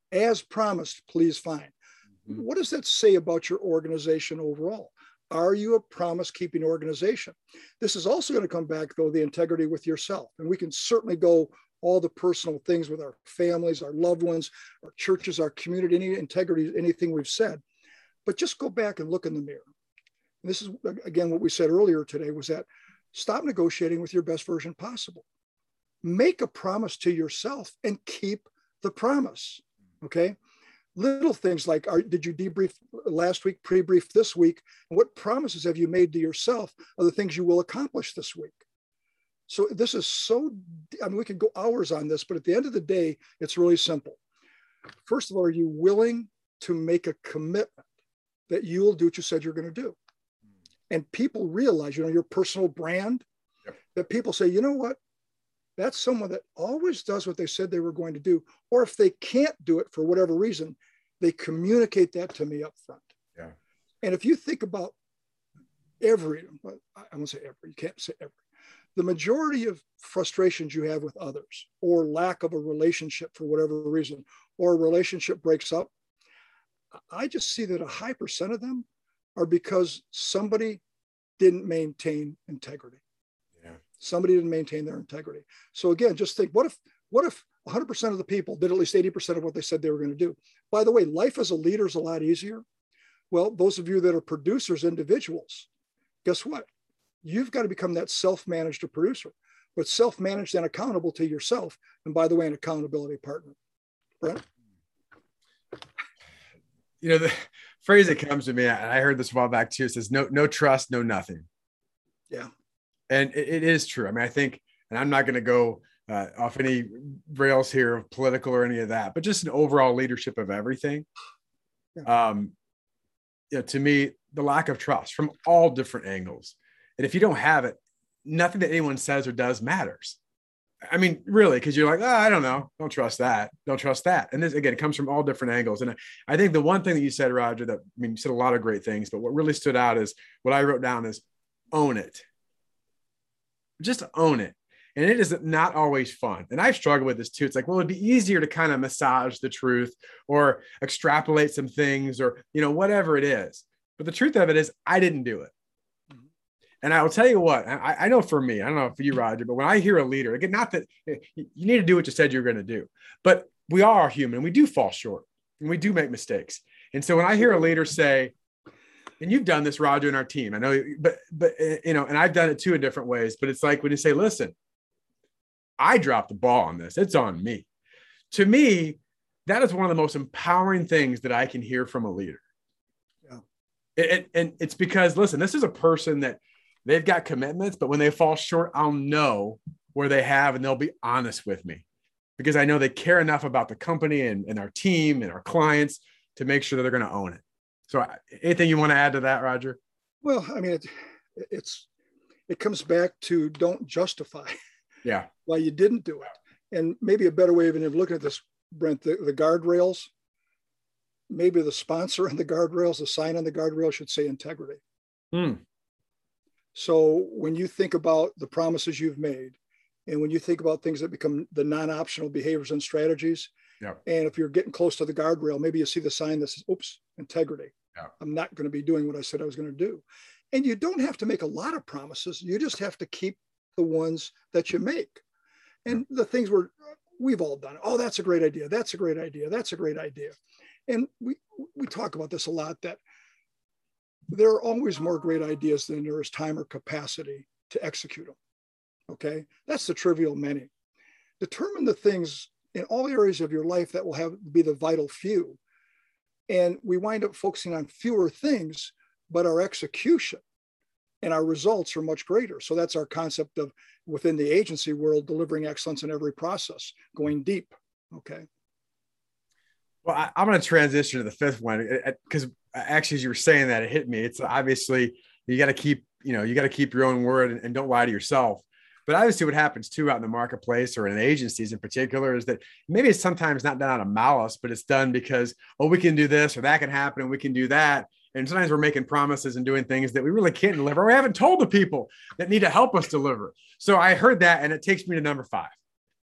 as promised, please find. Mm-hmm. What does that say about your organization overall? Are you a promise-keeping organization? This is also going to come back, though, the integrity with yourself. And we can certainly go all the personal things with our families, our loved ones, our churches, our community, any integrity, anything we've said. But just go back and look in the mirror. And this is, again, what we said earlier today was that stop negotiating with your best version possible. Make a promise to yourself and keep the promise, okay? Little things like, are, did you debrief last week, pre-brief this week? And what promises have you made to yourself of the things you will accomplish this week? So this is so, I mean, we could go hours on this, but at the end of the day, it's really simple. First of all, are you willing to make a commitment that you will do what you said you're going to do? And people realize, you know, your personal brand, yep. that people say, you know what? That's someone that always does what they said they were going to do. Or if they can't do it for whatever reason, they communicate that to me up front. Yeah. And if you think about every, I won't say every, you can't say every, the majority of frustrations you have with others or lack of a relationship for whatever reason, or a relationship breaks up, I just see that a high percent of them are because somebody didn't maintain integrity. Yeah. Somebody didn't maintain their integrity. So again, just think, what if, what if one hundred percent of the people did at least eighty percent of what they said they were going to do? By the way, life as a leader is a lot easier. Well, those of you that are producers, individuals, guess what? You've got to become that self-managed producer, but self-managed and accountable to yourself. And by the way, an accountability partner. Brent? You know, the phrase that comes to me, and I heard this a while back too, it says, no, no trust, no nothing. Yeah. And it, it is true. I mean, I think, and I'm not going to go uh, off any rails here of political or any of that, but just an overall leadership of everything. Yeah. Um, you know, to me, the lack of trust from all different angles. And if you don't have it, nothing that anyone says or does matters. I mean, really, because you're like, oh, I don't know. Don't trust that. Don't trust that. And this, again, it comes from all different angles. And I think the one thing that you said, Roger, that, I mean, you said a lot of great things, but what really stood out is what I wrote down is own it. Just own it. And it is not always fun. And I've struggled with this too. It's like, well, it'd be easier to kind of massage the truth or extrapolate some things or, you know, whatever it is. But the truth of it is I didn't do it. And I will tell you what, I, I know for me, I don't know for you, Roger, but when I hear a leader, again, not that you need to do what you said you're going to do, but we are human. We do fall short and we do make mistakes. And so when I hear a leader say, and you've done this, Roger, in our team, I know, but, but, you know, and I've done it too in different ways, but it's like when you say, listen, I dropped the ball on this, it's on me. To me, that is one of the most empowering things that I can hear from a leader. Yeah. It, and it's because, listen, this is a person that they've got commitments, but when they fall short, I'll know where they have, and they'll be honest with me because I know they care enough about the company and, and our team and our clients to make sure that they're going to own it. So anything you want to add to that, Roger? Well, I mean, it, it's, it comes back to don't justify yeah. why you didn't do it. And maybe a better way of looking at this, Brent, the, the guardrails, maybe the sponsor on the guardrails, the sign on the guardrail should say integrity. Hmm. So when you think about the promises you've made, and when you think about things that become the non-optional behaviors and strategies, yeah. and if you're getting close to the guardrail, maybe you see the sign that says, oops, integrity. Yeah. I'm not going to be doing what I said I was going to do. And you don't have to make a lot of promises. You just have to keep the ones that you make. And yeah. the things we're, we've all done. Oh, that's a great idea. That's a great idea. That's a great idea. And we, we talk about this a lot, that there are always more great ideas than there is time or capacity to execute them. Okay. That's the trivial many. Determine the things in all areas of your life that will have be the vital few. And we wind up focusing on fewer things, but our execution and our results are much greater. So that's our concept of within the agency world, delivering excellence in every process, going deep. Okay. Well, I, I'm going to transition to the fifth one because actually, as you were saying that, it hit me. It's obviously you got to keep, you know, you got to keep your own word and, and don't lie to yourself. But obviously what happens too out in the marketplace or in agencies in particular is that maybe it's sometimes not done out of malice, but it's done because, oh, we can do this or that can happen and we can do that. And sometimes we're making promises and doing things that we really can't deliver or we haven't told the people that need to help us deliver. So I heard that and it takes me to number five.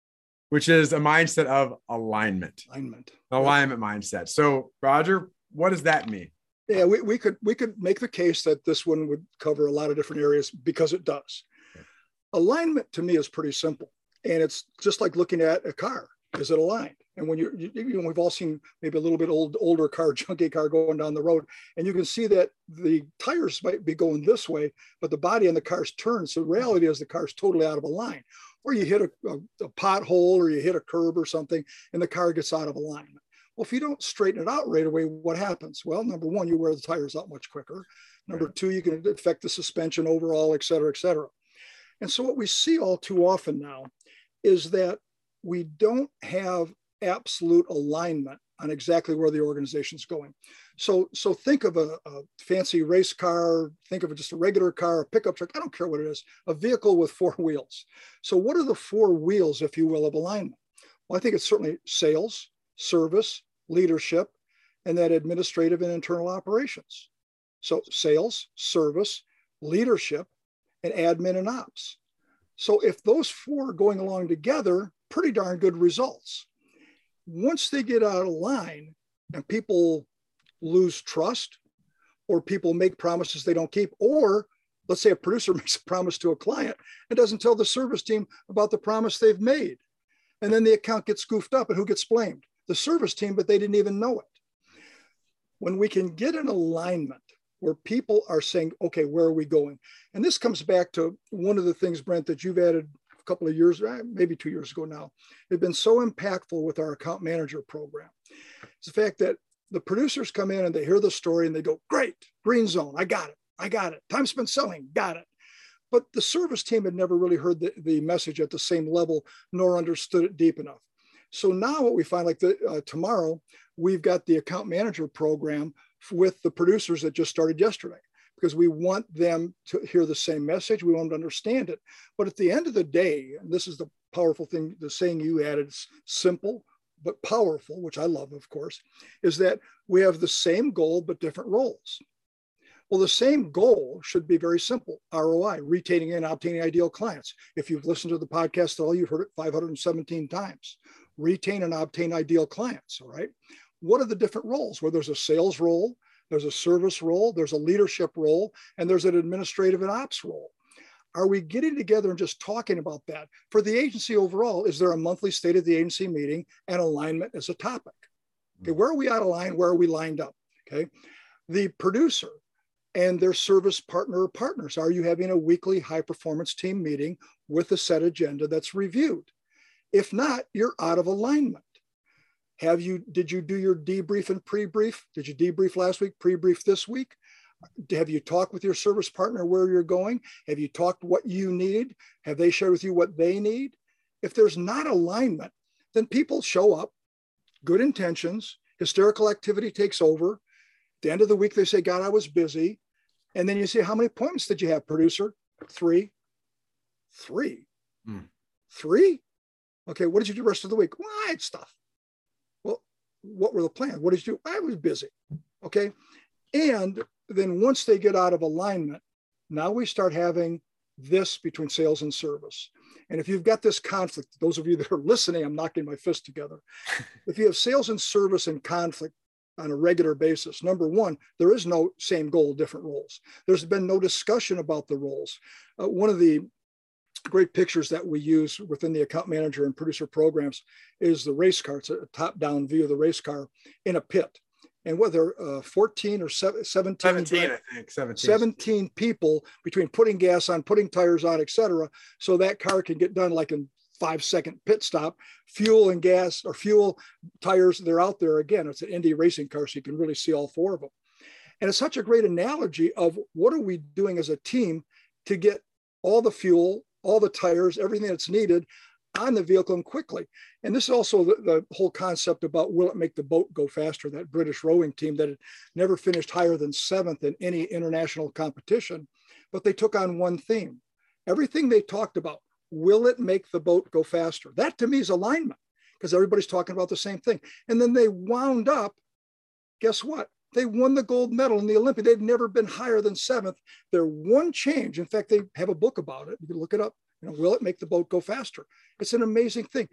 which is a mindset of alignment. Alignment. Alignment mindset. So, Roger, what does that mean? Yeah, we, we could we could make the case that this one would cover a lot of different areas because it does. Okay. Alignment to me is pretty simple. And it's just like looking at a car. Is it aligned? And when you're, you, you know, we've all seen maybe a little bit old, older car, junky car going down the road, and you can see that the tires might be going this way, but the body on the car's turned. So the reality is the car's totally out of a line. Or you hit a, a, a pothole or you hit a curb or something, and the car gets out of alignment. Well, if you don't straighten it out right away, what happens? Well, number one, you wear the tires out much quicker. Number right. two, you can affect the suspension overall, et cetera, et cetera. And so what we see all too often now is that we don't have absolute alignment on exactly where the organization is going. So, so think of a, a fancy race car, think of it just a regular car, a pickup truck, I don't care what it is, a vehicle with four wheels. So what are the four wheels, if you will, of alignment? Well, I think it's certainly sales, service, leadership, and then administrative and internal operations. So sales, service, leadership, and admin and ops. So if those four are going along together, pretty darn good results. Once they get out of line and people lose trust, or people make promises they don't keep, or let's say a producer makes a promise to a client and doesn't tell the service team about the promise they've made. And then the account gets goofed up, and who gets blamed? The service team, but they didn't even know it. When we can get an alignment where people are saying, okay, where are we going? And this comes back to one of the things, Brent, that you've added a couple of years, maybe two years ago now. They've been so impactful with our account manager program. It's the fact that the producers come in and they hear the story and they go, great, green zone, I got it, I got it. Time spent selling, got it. But the service team had never really heard the, the message at the same level, nor understood it deep enough. So now what we find, like the, uh, tomorrow, we've got the account manager program with the producers that just started yesterday, because we want them to hear the same message. We want them to understand it. But at the end of the day, and this is the powerful thing, the saying you added, it's simple but powerful, which I love, of course, is that we have the same goal but different roles. Well, the same goal should be very simple: R O I, retaining and obtaining ideal clients. If you've listened to the podcast at all, you've heard it five hundred seventeen times. Retain and obtain ideal clients, all right? What are the different roles? Well, there's a sales role, there's a service role, there's a leadership role, and there's an administrative and ops role. Are we getting together and just talking about that? For the agency overall, is there a monthly state of the agency meeting and alignment as a topic? Okay, where are we out of line? Where are we lined up? Okay, the producer and their service partner or partners, are you having a weekly high performance team meeting with a set agenda that's reviewed? If not, you're out of alignment. Have you, did you do your debrief and pre-brief? Did you debrief last week, pre-brief this week? Have you talked with your service partner where you're going? Have you talked what you need? Have they shared with you what they need? If there's not alignment, then people show up, good intentions, hysterical activity takes over. At the end of the week, they say, God, I was busy. And then you say, how many appointments did you have, producer? Three. Three. Hmm. Three? Okay, what did you do the rest of the week? Well, I had stuff. Well, what were the plans? What did you do? I was busy. Okay. And then once they get out of alignment, now we start having this between sales and service. And if you've got this conflict, those of you that are listening, I'm knocking my fist together. If you have sales and service in conflict on a regular basis, number one, there is no same goal, different roles. There's been no discussion about the roles. Uh, one of the great pictures that we use within the account manager and producer programs is the race car. It's a top-down view of the race car in a pit. And whether uh, fourteen or seventeen, seventeen, I think, seventeen. seventeen people between putting gas on, putting tires on, et cetera, so that car can get done like in five second pit stop, fuel and gas or fuel, tires, they're out there. Again, it's an Indy racing car, so you can really see all four of them. And it's such a great analogy of what are we doing as a team to get all the fuel, all the tires, everything that's needed on the vehicle and quickly. And this is also the, the whole concept about will it make the boat go faster, that British rowing team that had never finished higher than seventh in any international competition, but they took on one theme. Everything they talked about, will it make the boat go faster? That to me is alignment, because everybody's talking about the same thing. And then they wound up, guess what? They won the gold medal in the Olympic. They'd never been higher than seventh. Their one change, in fact, they have a book about it. You can look it up. You know, will it make the boat go faster? It's an amazing thing.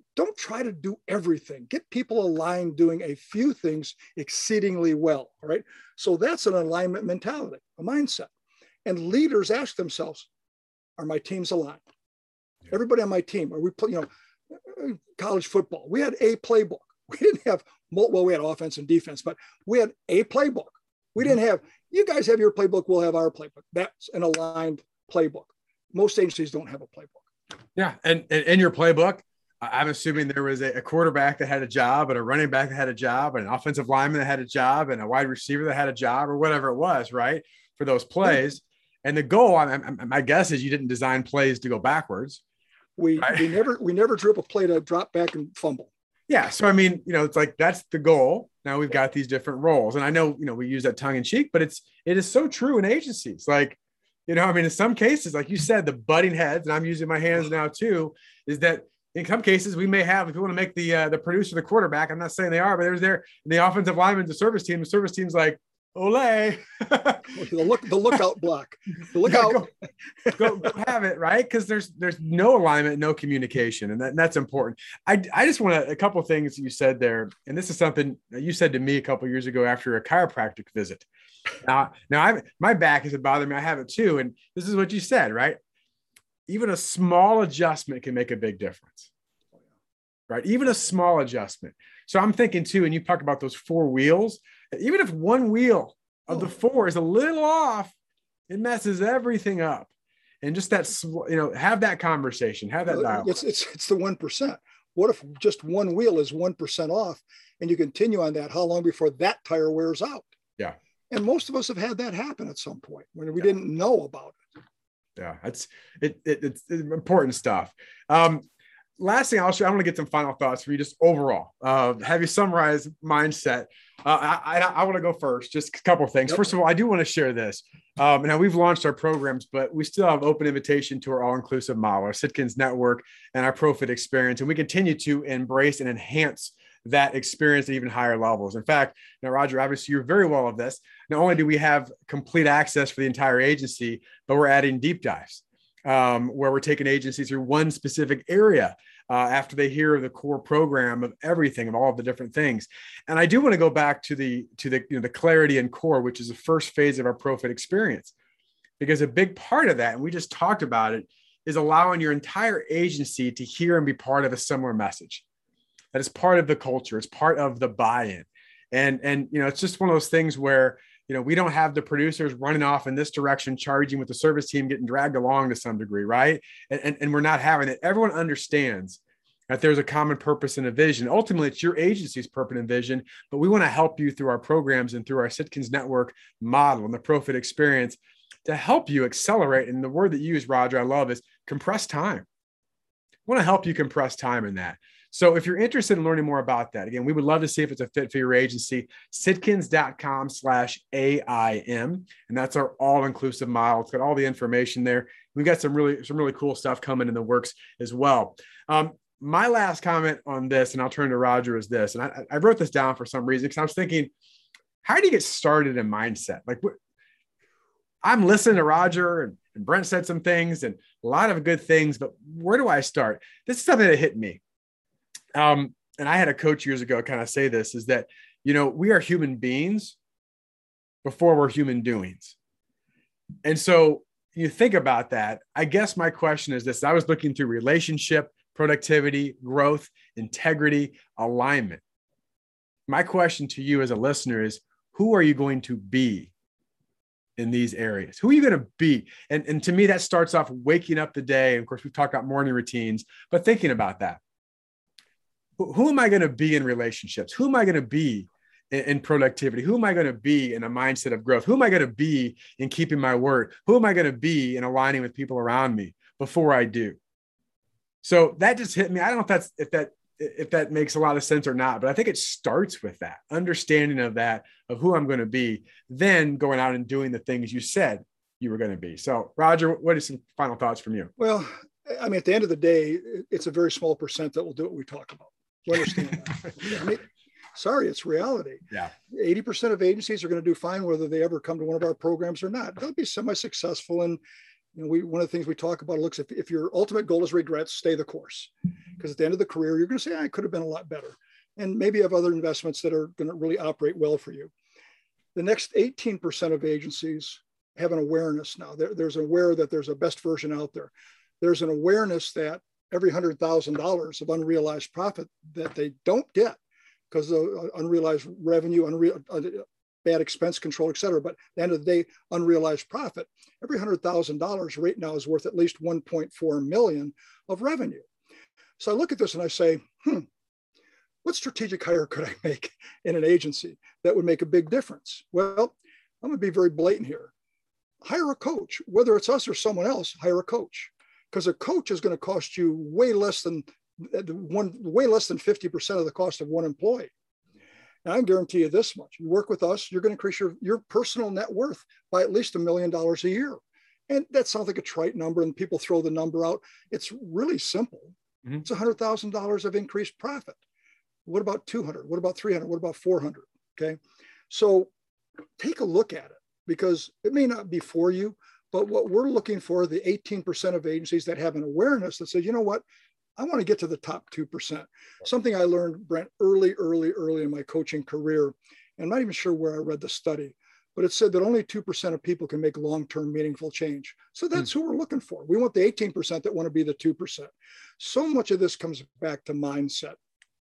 don't try to do everything. Get people aligned doing a few things exceedingly well. All right. So that's an alignment mentality, a mindset. And leaders ask themselves, are my teams aligned? Yeah. Everybody on my team, are we, you know, college football, we had a playbook. We didn't have, well, we had offense and defense, but we had a playbook. We didn't have, you guys have your playbook, we'll have our playbook. That's an aligned playbook. Most agencies don't have a playbook. Yeah. And, and in your playbook, I'm assuming there was a quarterback that had a job and a running back that had a job and an offensive lineman that had a job and a wide receiver that had a job or whatever it was, right? For those plays. And the goal, I, I, my guess is you didn't design plays to go backwards. We, right? we never, we never drew up a play to drop back and fumble. Yeah. So, I mean, you know, it's like, that's the goal. Now we've got these different roles. And I know, you know, we use that tongue in cheek, but it's, it is so true in agencies. Like, you know, I mean, in some cases, like you said, the butting heads, and I'm using my hands now too, is that in some cases we may have, if you want to make the, uh, the producer, the quarterback, I'm not saying they are, but there's there, the offensive lineman, the service team, the service team's like, ole. the look, the lookout block, the lookout. Yeah, go, go, go have it, right? Because there's there's no alignment, no communication, and, that, and that's important. I I just want to, a couple of things you said there, and this is something you said to me a couple of years ago after a chiropractic visit. Now, now I my back is bothering me. I have it too, and this is what you said, right? Even a small adjustment can make a big difference, right? Even a small adjustment. So I'm thinking too, and you talk about those four wheels. Even if one wheel of the four is a little off, it messes everything up. And just that, you know, have that conversation, have that dialogue. It's, it's, it's the one percent. What if just one wheel is one percent off and you continue on that? How long before that tire wears out? Yeah. And most of us have had that happen at some point when we yeah. didn't know about it. Yeah, that's it, it, it's important stuff. Um, last thing I'll show, I want to get some final thoughts for you, just overall. Uh, have you summarize mindset? Uh, I, I, I want to go first, just a couple of things. Yep. First of all, I do want to share this. Um, now we've launched our programs, but we still have open invitation to our all-inclusive model, our Sitkins network, and our ProFit experience. And we continue to embrace and enhance that experience at even higher levels. In fact, now, Roger, obviously you're very well of this. Not only do we have complete access for the entire agency, but we're adding deep dives um, where we're taking agencies through one specific area uh, after they hear the core program of everything, of all of the different things. And I do want to go back to the, to the, you know, the clarity and core, which is the first phase of our ProFit experience, because a big part of that, and we just talked about it, is allowing your entire agency to hear and be part of a similar message. That is part of the culture. It's part of the buy-in. And, and, you know, it's just one of those things where, you know, we don't have the producers running off in this direction, charging with the service team, getting dragged along to some degree, right? And, and, and we're not having it. Everyone understands that there's a common purpose and a vision. Ultimately, it's your agency's purpose and vision, but we want to help you through our programs and through our Sitkins network model and the ProFit experience to help you accelerate. And the word that you use, Roger, I love, is compress time. We want to help you compress time in that. So if you're interested in learning more about that, again, we would love to see if it's a fit for your agency, sitkins.com slash AIM. And that's our all-inclusive model. It's got all the information there. We've got some really, some really cool stuff coming in the works as well. Um, my last comment on this, and I'll turn to Roger, is this. And I, I wrote this down for some reason because I was thinking, how do you get started in mindset? Like, what, I'm listening to Roger and, and Brent said some things and a lot of good things, but where do I start? This is something that hit me. Um, and I had a coach years ago kind of say this, is that, you know, we are human beings before we're human doings. And so you think about that. I guess my question is this. I was looking through relationship, productivity, growth, integrity, alignment. My question to you as a listener is, who are you going to be in these areas? Who are you going to be? And, and to me, that starts off waking up the day. And of course, we've talked about morning routines, but thinking about that. Who am I going to be in relationships? Who am I going to be in, in productivity? Who am I going to be in a mindset of growth? Who am I going to be in keeping my word? Who am I going to be in aligning with people around me before I do? So that just hit me. I don't know if that's, if that, if that makes a lot of sense or not, but I think it starts with that understanding of that, of who I'm going to be, then going out and doing the things you said you were going to be. So Roger, what are some final thoughts from you? Well, I mean, at the end of the day, it's a very small percent that will do what we talk about. You understand that? I mean, sorry, it's reality. Yeah. eighty percent of agencies are going to do fine whether they ever come to one of our programs or not. They'll be semi-successful and You know, we, one of the things we talk about looks, if, if your ultimate goal is regrets, stay the course. Because at the end of the career, you're going to say, I could have been a lot better. And maybe you have other investments that are going to really operate well for you. The next eighteen percent of agencies have an awareness now. There, there's aware that there's a best version out there. There's an awareness that every one hundred thousand dollars of unrealized profit that they don't get because of unrealized revenue, unreal, uh, bad expense control, et cetera. But at the end of the day, unrealized profit, every one hundred thousand dollars right now is worth at least one point four million of revenue. So I look at this and I say, hmm, what strategic hire could I make in an agency that would make a big difference? Well, I'm going to be very blatant here. Hire a coach, whether it's us or someone else, hire a coach, because a coach is going to cost you way less than one, way less than fifty percent of the cost of one employee. And I can guarantee you this much: you work with us, you're going to increase your, your personal net worth by at least a million dollars a year. And that sounds like a trite number, and people throw the number out. It's really simple. Mm-hmm. It's one hundred thousand dollars of increased profit. What about two hundred? What about three hundred? What about four hundred? Okay. So take a look at it, because it may not be for you, but what we're looking for, the eighteen percent of agencies that have an awareness that says, you know what, I want to get to the top two percent. Something I learned, Brent, early, early, early in my coaching career. And I'm not even sure where I read the study, but it said that only two percent of people can make long-term meaningful change. So that's hmm. who we're looking for. We want the eighteen percent that want to be the two percent. So much of this comes back to mindset.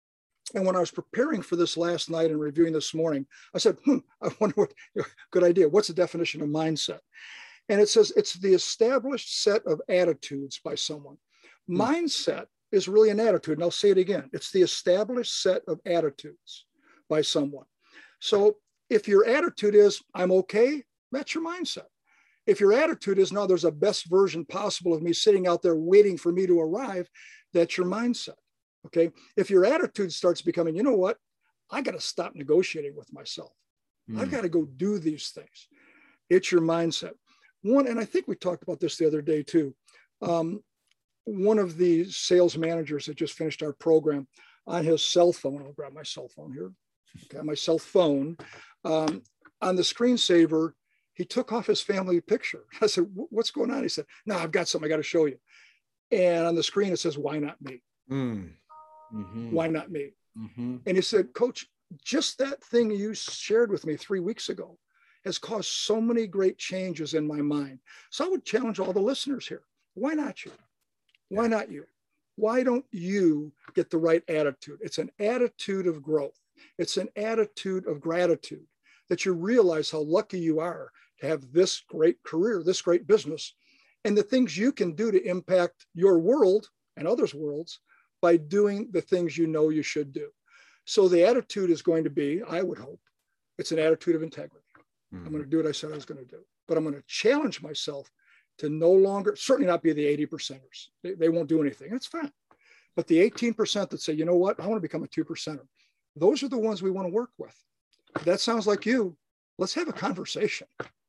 And when I was preparing for this last night and reviewing this morning, I said, hmm, I wonder what, good idea. What's the definition of mindset? And it says it's the established set of attitudes by someone. Hmm. Mindset is really an attitude. And I'll say it again. It's the established set of attitudes by someone. So if your attitude is, I'm okay, that's your mindset. If your attitude is, no, there's a best version possible of me sitting out there waiting for me to arrive, that's your mindset. Okay. If your attitude starts becoming, you know what, I got to stop negotiating with myself. Mm. I've got to go do these things. It's your mindset. One, and I think we talked about this the other day too. Um, one of the sales managers that just finished our program, on his cell phone, I'll grab my cell phone here. Okay, my cell phone. Um, on the screensaver, he took off his family picture. I said, what's going on? He said, no, I've got something I got to show you. And on the screen, it says, why not me? Mm. Mm-hmm. Why not me? Mm-hmm. And he said, Coach, just that thing you shared with me three weeks ago has caused so many great changes in my mind. So I would challenge all the listeners here. Why not you? Why not you? Why don't you get the right attitude? It's an attitude of growth. It's an attitude of gratitude, that you realize how lucky you are to have this great career, this great business, and the things you can do to impact your world and others' worlds by doing the things you know you should do. So the attitude is going to be, I would hope, it's an attitude of integrity. Mm-hmm. I'm going to do what I said I was going to do, but I'm going to challenge myself to no longer, certainly not be the eighty percenters. They, they won't do anything. That's fine. But the eighteen percent that say, you know what, I want to become a two percenter. Those are the ones we want to work with. If that sounds like you, let's have a conversation.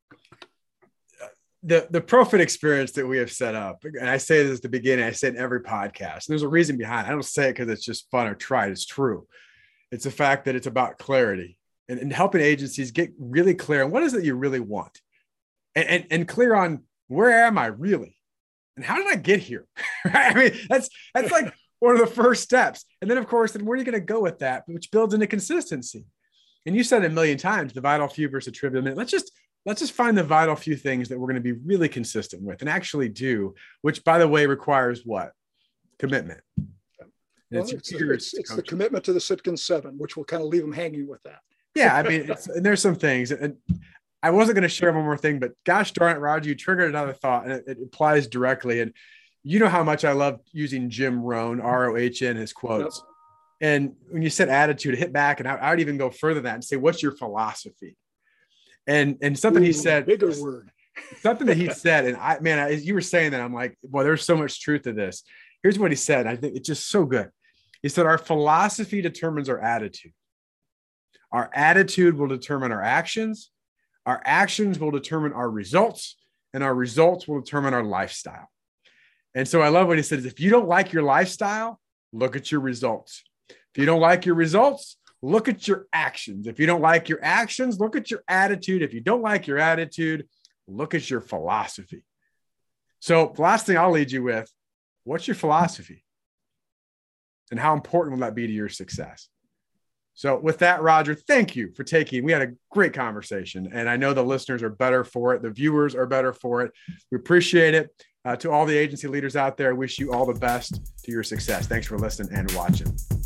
The, the Profit experience that we have set up, and I say this at the beginning, I say it in every podcast. There's a reason behind it. I don't say it because it's just fun or trite. It's true. It's the fact that it's about clarity and, and helping agencies get really clear on what is it you really want, and, and, and clear on where am I really, and how did I get here? Right? I mean, that's that's like one of the first steps. And then, of course, then where are you going to go with that, which builds into consistency. And you said it a million times, the vital few versus trivial minute. Let's just Let's just find the vital few things that we're going to be really consistent with and actually do, which, by the way, requires what? Commitment. Well, it's, it's, it's, it's the commitment to the Sitkin seven, which will kind of leave them hanging with that. Yeah, I mean, it's, and there's some things. And I wasn't going to share one more thing, but gosh darn it, Roger, you triggered another thought, and it, it applies directly. And you know how much I love using Jim Rohn, R O H N, his quotes. Yep. And when you said attitude, hit back, and I, I would even go further than that and say, what's your philosophy? And and something Ooh, he said, bigger word, something that he said, and I, man, as you were saying that, I'm like, well, there's so much truth to this. Here's what he said. I think it's just so good. He said, our philosophy determines our attitude. Our attitude will determine our actions. Our actions will determine our results, and our results will determine our lifestyle. And so I love what he says. If you don't like your lifestyle, look at your results. If you don't like your results, look at your actions. If you don't like your actions, look at your attitude. If you don't like your attitude, look at your philosophy. So the last thing I'll lead you with, what's your philosophy? And how important will that be to your success? So with that, Roger, thank you for taking, we had a great conversation, and I know the listeners are better for it. The viewers are better for it. We appreciate it. Uh, to all the agency leaders out there, I wish you all the best to your success. Thanks for listening and watching.